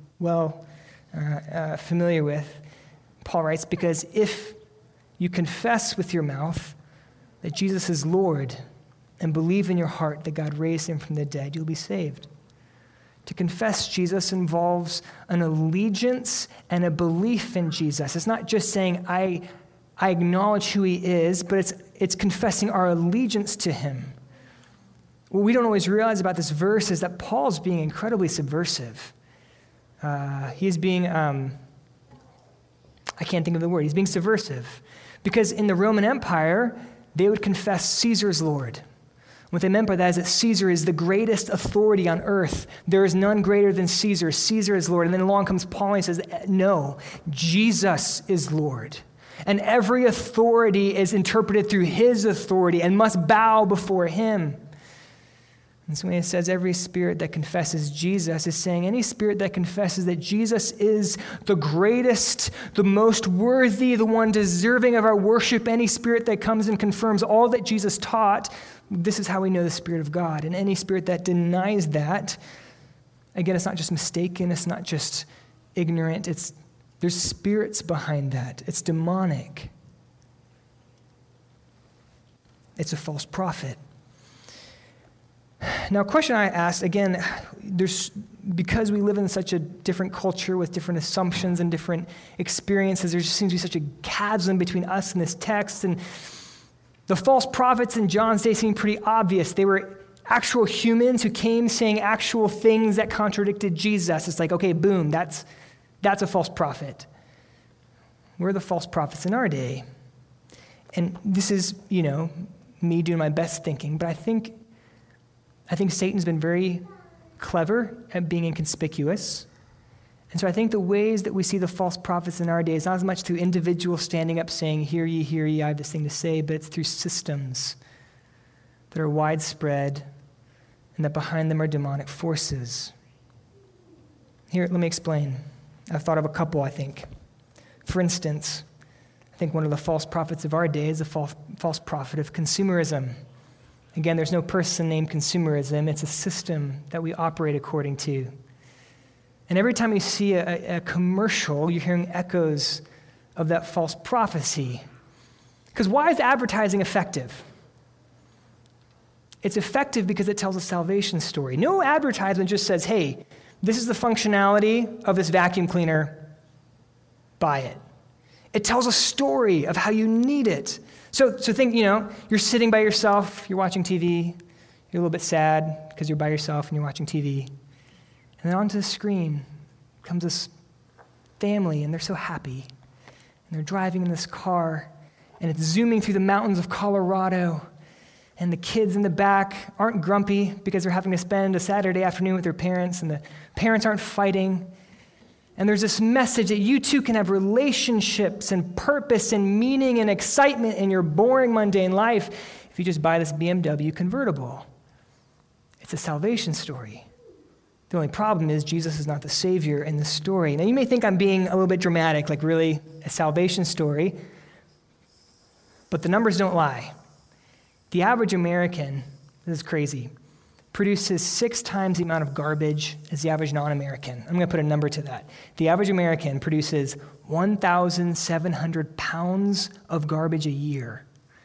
familiar with. Paul writes, because if you confess with your mouth that Jesus is Lord, and believe in your heart that God raised him from the dead, you'll be saved. To confess Jesus involves an allegiance and a belief in Jesus. It's not just saying, I acknowledge who he is, but it's confessing our allegiance to him. What we don't always realize about this verse is that Paul's being incredibly subversive. He's being, I can't think of the word, he's being subversive. Because in the Roman Empire, they would confess Caesar's Lord. What they meant by that is that Caesar is the greatest authority on earth. There is none greater than Caesar. Caesar is Lord. And then along comes Paul and he says, no, Jesus is Lord. and every authority is interpreted through his authority and must bow before him. And so when it says every spirit that confesses Jesus is saying any spirit that confesses that Jesus is the greatest, the most worthy, the one deserving of our worship, any spirit that comes and confirms all that Jesus taught, this is how we know the Spirit of God. And any spirit that denies that, again, it's not just mistaken, it's not just ignorant, there's spirits behind that. It's demonic. It's a false prophet. Now, a question I asked, again, because we live in such a different culture with different assumptions and different experiences, there just seems to be such a chasm between us and this text. And the false prophets in John's day seemed pretty obvious. They were actual humans who came saying actual things that contradicted Jesus. It's like, okay, boom, that's a false prophet. We're the false prophets in our day. And this is, me doing my best thinking, but I think Satan's been very clever at being inconspicuous. And so I think the ways that we see the false prophets in our day is not as much through individuals standing up saying, hear ye, I have this thing to say, but it's through systems that are widespread and that behind them are demonic forces. Here, let me explain. I've thought of a couple, I think. For instance, I think one of the false prophets of our day is a false prophet of consumerism. Again, there's no person named consumerism. It's a system that we operate according to. And every time you see a commercial, you're hearing echoes of that false prophecy. Because why is advertising effective? It's effective because it tells a salvation story. No advertisement just says, hey, this is the functionality of this vacuum cleaner. Buy it. It tells a story of how you need it. So think, you're sitting by yourself, you're watching TV, you're a little bit sad because you're by yourself and you're watching TV. And then onto the screen comes this family, and they're so happy. And they're driving in this car, and it's zooming through the mountains of Colorado. And the kids in the back aren't grumpy because they're having to spend a Saturday afternoon with their parents, and the parents aren't fighting. And there's this message that you too can have relationships and purpose and meaning and excitement in your boring, mundane life if you just buy this BMW convertible. It's a salvation story. The only problem is Jesus is not the Savior in the story. Now, you may think I'm being a little bit dramatic, like really a salvation story, but the numbers don't lie. The average American, this is crazy, produces 6 times the amount of garbage as the average non-American. I'm going to put a number to that. The average American produces 1,700 pounds of garbage a year.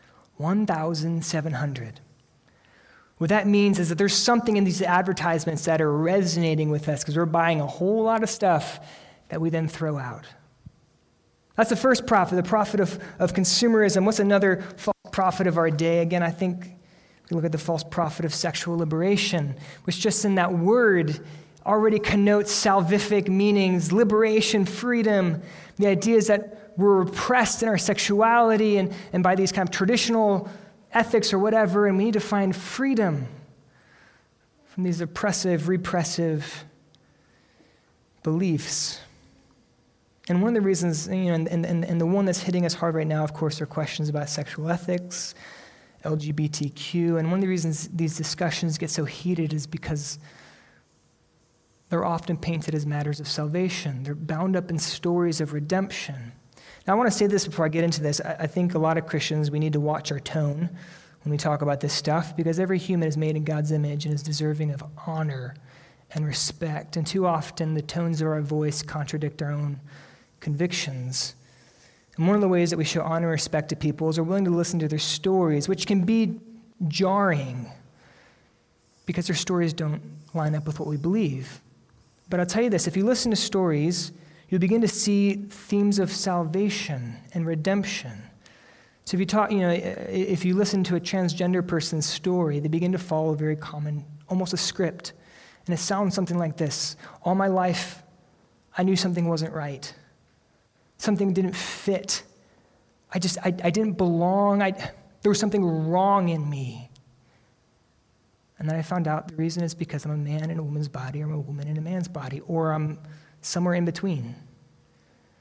1,700. What that means is that there's something in these advertisements that are resonating with us because we're buying a whole lot of stuff that we then throw out. That's the first prophet, the prophet of consumerism. What's another false prophet of our day? Again, I think we look at the false prophet of sexual liberation, which just in that word already connotes salvific meanings, liberation, freedom. The idea is that we're repressed in our sexuality and by these kind of traditional ethics or whatever, and we need to find freedom from these oppressive, repressive beliefs. And one of the reasons, and the one that's hitting us hard right now, of course, are questions about sexual ethics, LGBTQ, and one of the reasons these discussions get so heated is because they're often painted as matters of salvation. They're bound up in stories of redemption. Now, I want to say this before I get into this. I think a lot of Christians, we need to watch our tone when we talk about this stuff because every human is made in God's image and is deserving of honor and respect. And too often, the tones of our voice contradict our own convictions. And one of the ways that we show honor and respect to people is we're willing to listen to their stories, which can be jarring because their stories don't line up with what we believe. But I'll tell you this, if you listen to stories, you'll begin to see themes of salvation and redemption. So if you listen to a transgender person's story, they begin to follow a very common, almost a script. And it sounds something like this. All my life, I knew something wasn't right. Something didn't fit. I didn't belong. There was something wrong in me. And then I found out the reason is because I'm a man in a woman's body, or I'm a woman in a man's body, or I'm somewhere in between.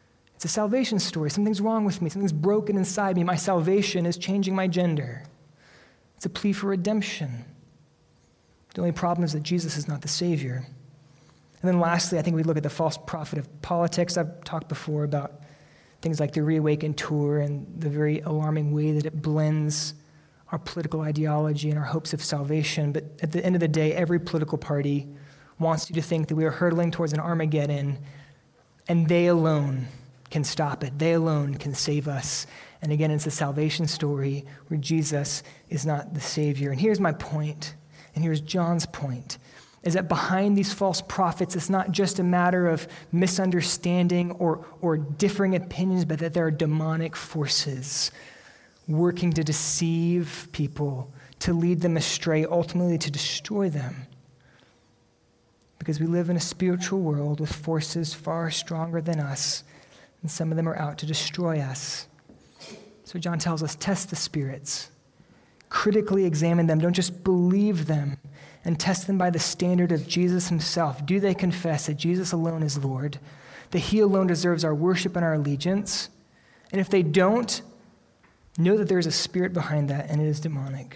It's a salvation story. Something's wrong with me. Something's broken inside me. My salvation is changing my gender. It's a plea for redemption. The only problem is that Jesus is not the Savior. And then lastly, I think we look at the false prophet of politics. I've talked before about things like the Reawaken Tour and the very alarming way that it blends our political ideology and our hopes of salvation. But at the end of the day, every political party wants you to think that we are hurtling towards an Armageddon, and they alone can stop it. They alone can save us. And again, it's a salvation story where Jesus is not the Savior. And here's my point, and here's John's point, is that behind these false prophets, it's not just a matter of misunderstanding or differing opinions, but that there are demonic forces working to deceive people, to lead them astray, ultimately to destroy them. Because we live in a spiritual world with forces far stronger than us, and some of them are out to destroy us. So John tells us, test the spirits. Critically examine them. Don't just believe them, and test them by the standard of Jesus himself. Do they confess that Jesus alone is Lord, that he alone deserves our worship and our allegiance? And if they don't, know that there is a spirit behind that, and it is demonic.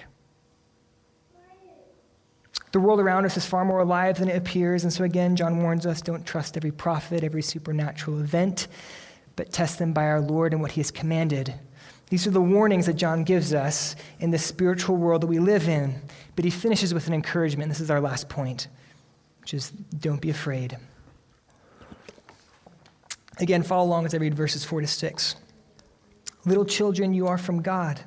The world around us is far more alive than it appears, and so again, John warns us, don't trust every prophet, every supernatural event, but test them by our Lord and what he has commanded. These are the warnings that John gives us in the spiritual world that we live in, but he finishes with an encouragement. This is our last point, which is don't be afraid. Again, follow along as I read verses 4 to 6. Little children, you are from God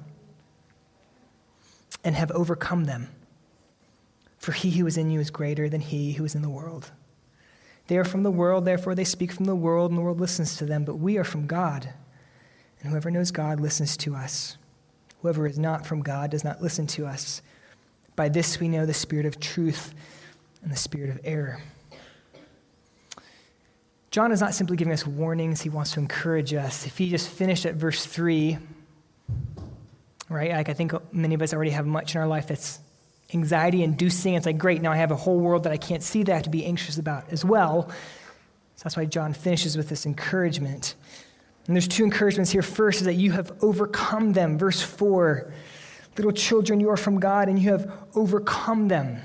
and have overcome them. For he who is in you is greater than he who is in the world. They are from the world, therefore they speak from the world, and the world listens to them. But we are from God, and whoever knows God listens to us. Whoever is not from God does not listen to us. By this we know the spirit of truth and the spirit of error. John is not simply giving us warnings. He wants to encourage us. If he just finished at verse 3, right, like I think many of us already have much in our life that's anxiety-inducing. It's like, great, now I have a whole world that I can't see that I have to be anxious about as well. So that's why John finishes with this encouragement. And there's two encouragements here. First is that you have overcome them. Verse 4, little children, you are from God, and you have overcome them.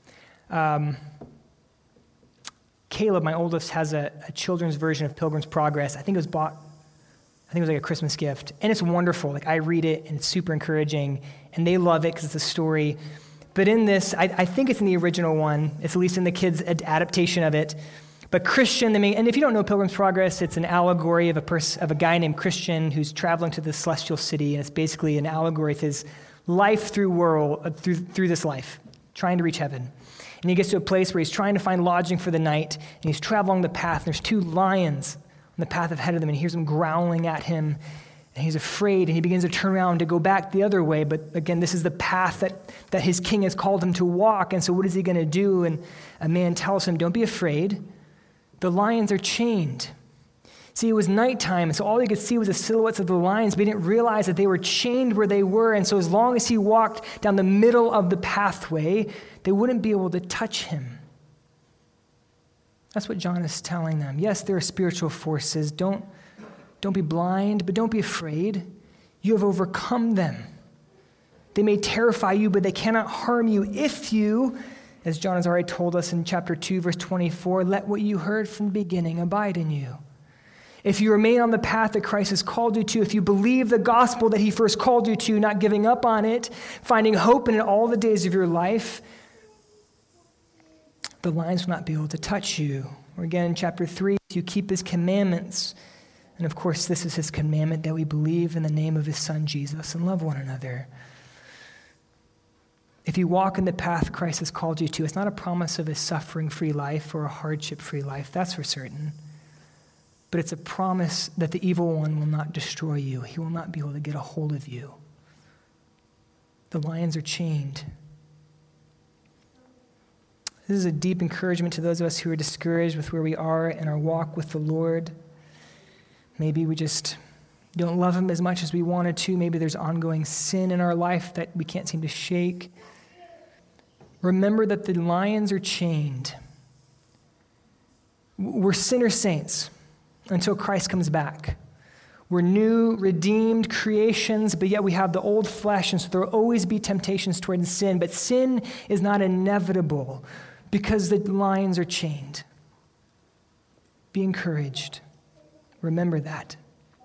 Caleb, my oldest, has a children's version of Pilgrim's Progress. I think it was like a Christmas gift. And it's wonderful. Like, I read it, and it's super encouraging. And they love it because it's a story. But in this, I think it's in the original one. It's at least in the kids' adaptation of it. But Christian, and if you don't know Pilgrim's Progress, it's an allegory of a guy named Christian who's traveling to the celestial city, and it's basically an allegory of his life through this life, trying to reach heaven. And he gets to a place where he's trying to find lodging for the night, and he's traveling the path, and there's two lions on the path ahead of them, and he hears them growling at him, and he's afraid, and he begins to turn around to go back the other way. But again, this is the path that his king has called him to walk. And so what is he going to do? And a man tells him, don't be afraid. The lions are chained. See, it was nighttime, and so all he could see was the silhouettes of the lions, but he didn't realize that they were chained where they were. And so as long as he walked down the middle of the pathway, they wouldn't be able to touch him. That's what John is telling them. Yes, there are spiritual forces. Don't be blind, but don't be afraid. You have overcome them. They may terrify you, but they cannot harm you if you, as John has already told us in chapter 2, verse 24, let what you heard from the beginning abide in you. If you remain on the path that Christ has called you to, if you believe the gospel that he first called you to, not giving up on it, finding hope in it all the days of your life, the lions will not be able to touch you. Or again, in chapter 3, if you keep his commandments, and of course, this is his commandment, that we believe in the name of his son, Jesus, and love one another. If you walk in the path Christ has called you to, it's not a promise of a suffering-free life or a hardship-free life, that's for certain. But it's a promise that the evil one will not destroy you. He will not be able to get a hold of you. The lions are chained. This is a deep encouragement to those of us who are discouraged with where we are in our walk with the Lord. Maybe we just don't love him as much as we wanted to. Maybe there's ongoing sin in our life that we can't seem to shake. Remember that the lions are chained. We're sinner saints until Christ comes back. We're new, redeemed creations, but yet we have the old flesh, and so there will always be temptations towards sin. But sin is not inevitable because the lines are chained. Be encouraged. Remember that.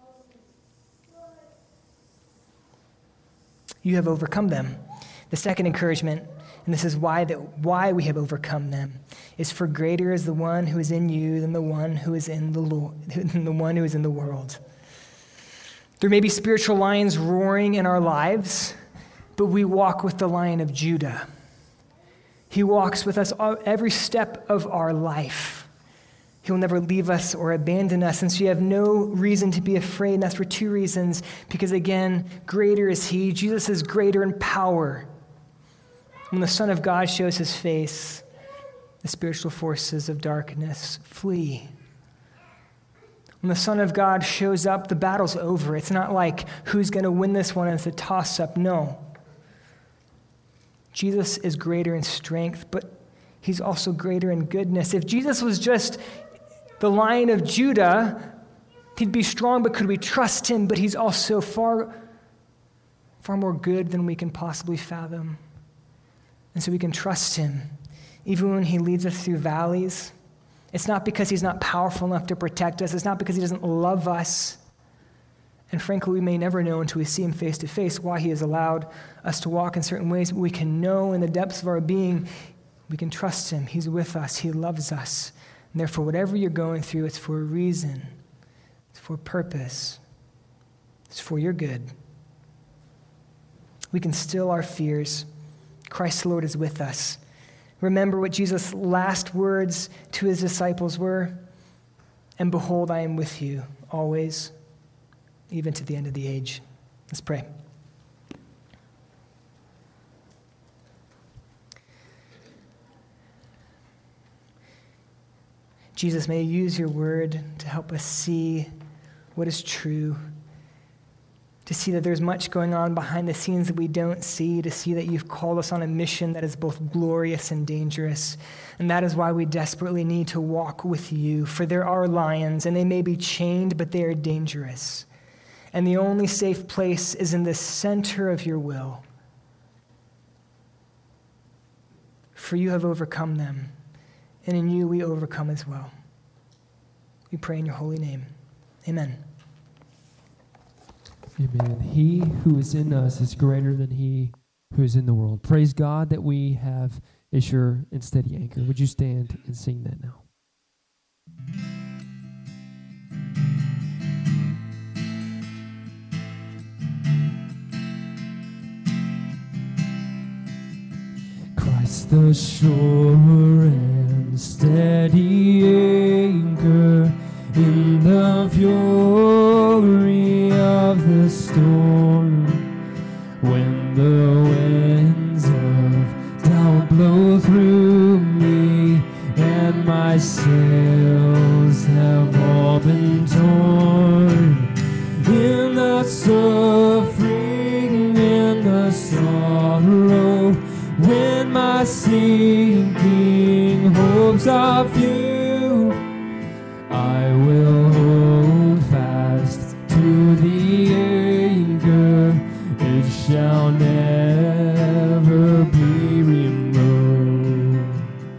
You have overcome them. The second encouragement, and this is why we have overcome them, is for greater is the one who is in you than the one who is in the world. There may be spiritual lions roaring in our lives, but we walk with the Lion of Judah. He walks with us every step of our life. He will never leave us or abandon us, and so you have no reason to be afraid, and that's for two reasons. Because again, greater is he. Jesus is greater in power. When the Son of God shows his face, the spiritual forces of darkness flee. When the Son of God shows up, the battle's over. It's not like who's going to win this one and it's a toss-up. No. Jesus is greater in strength, but he's also greater in goodness. If Jesus was just the Lion of Judah, he'd be strong, but could we trust him? But he's also far more good than we can possibly fathom. And so we can trust him, even when he leads us through valleys. It's not because he's not powerful enough to protect us. It's not because he doesn't love us. And frankly, we may never know until we see him face to face why he has allowed us to walk in certain ways. But we can know in the depths of our being, we can trust him. He's with us. He loves us. And therefore, whatever you're going through, it's for a reason. It's for a purpose. It's for your good. We can still our fears. Christ the Lord is with us. Remember what Jesus' last words to his disciples were. And behold, I am with you always, even to the end of the age. Let's pray. Jesus, may you use your word to help us see what is true, to see that there's much going on behind the scenes that we don't see, to see that you've called us on a mission that is both glorious and dangerous. And that is why we desperately need to walk with you, for there are lions, and they may be chained, but they are dangerous. And the only safe place is in the center of your will. For you have overcome them, and in you we overcome as well. We pray in your holy name. Amen. Amen. He who is in us is greater than he who is in the world. Praise God that we have a sure and steady anchor. Would you stand and sing that now? Christ the sure and steady anchor in the fury of the storm, when the winds of doubt blow through me and my sails have all been torn, in the suffering, in the sorrow, when my sinking hopes are few, I will hold fast to the anchor, it shall never be removed.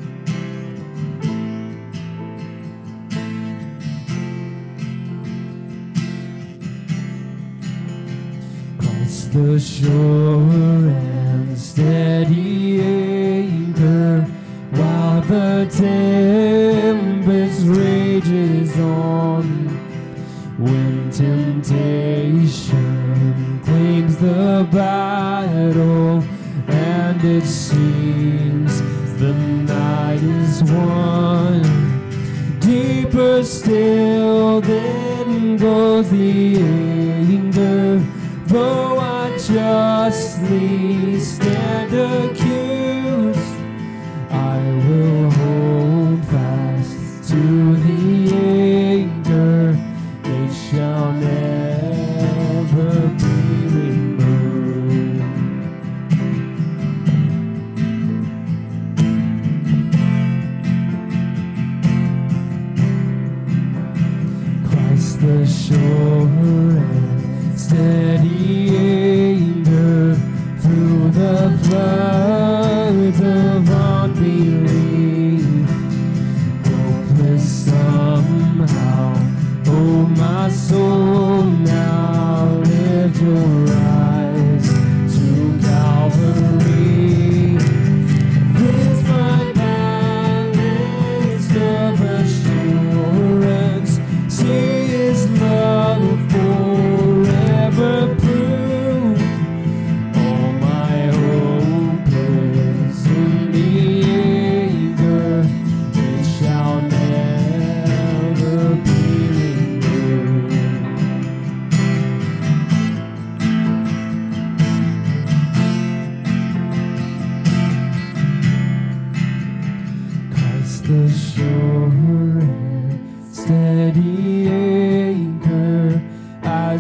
Christ the sure and steady anchor, while the tempest rages on, when temptation claims the battle and it seems the night is won, deeper still then goes the anchor, though I justly stand accused, I will hold fast to the anchor, it shall never be removed. Christ the sure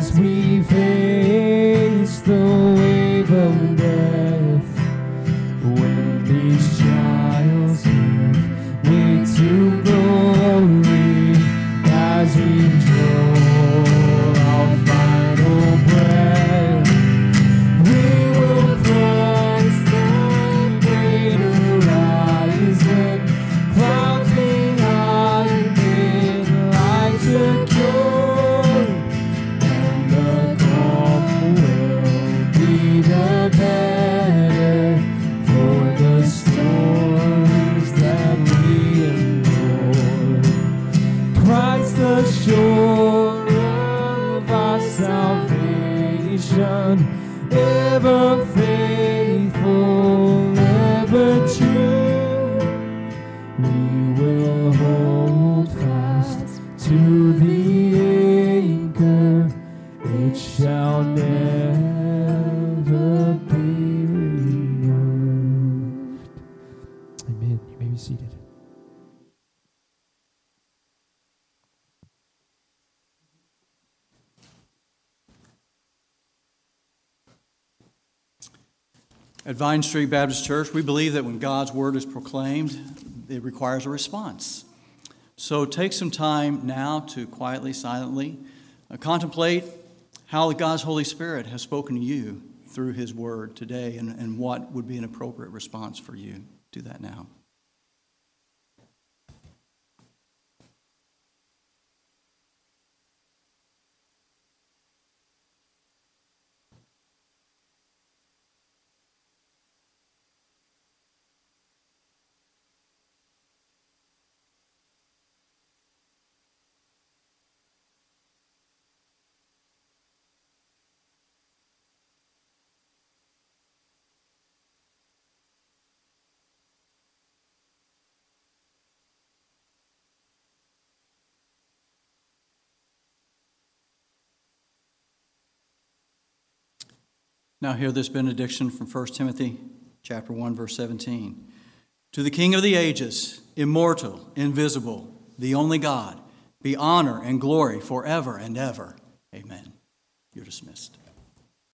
as we face the wave of death. When these trials give way to glory, as we draw our final breath, we will cross the great horizon, clouds behind in light secure, and the calm will be the better for the storms that we endure. Christ the shore of our salvation, ever faithful, ever true. We will hold fast to the anchor, it shall never be removed. Amen. You may be seated. At Vine Street Baptist Church, we believe that when God's word is proclaimed, it requires a response. So take some time now to quietly, silently contemplate how God's Holy Spirit has spoken to you through his word today and what would be an appropriate response for you. Do that now. Now hear this benediction from 1 Timothy chapter 1, verse 17. To the King of the ages, immortal, invisible, the only God, be honor and glory forever and ever. Amen. You're dismissed.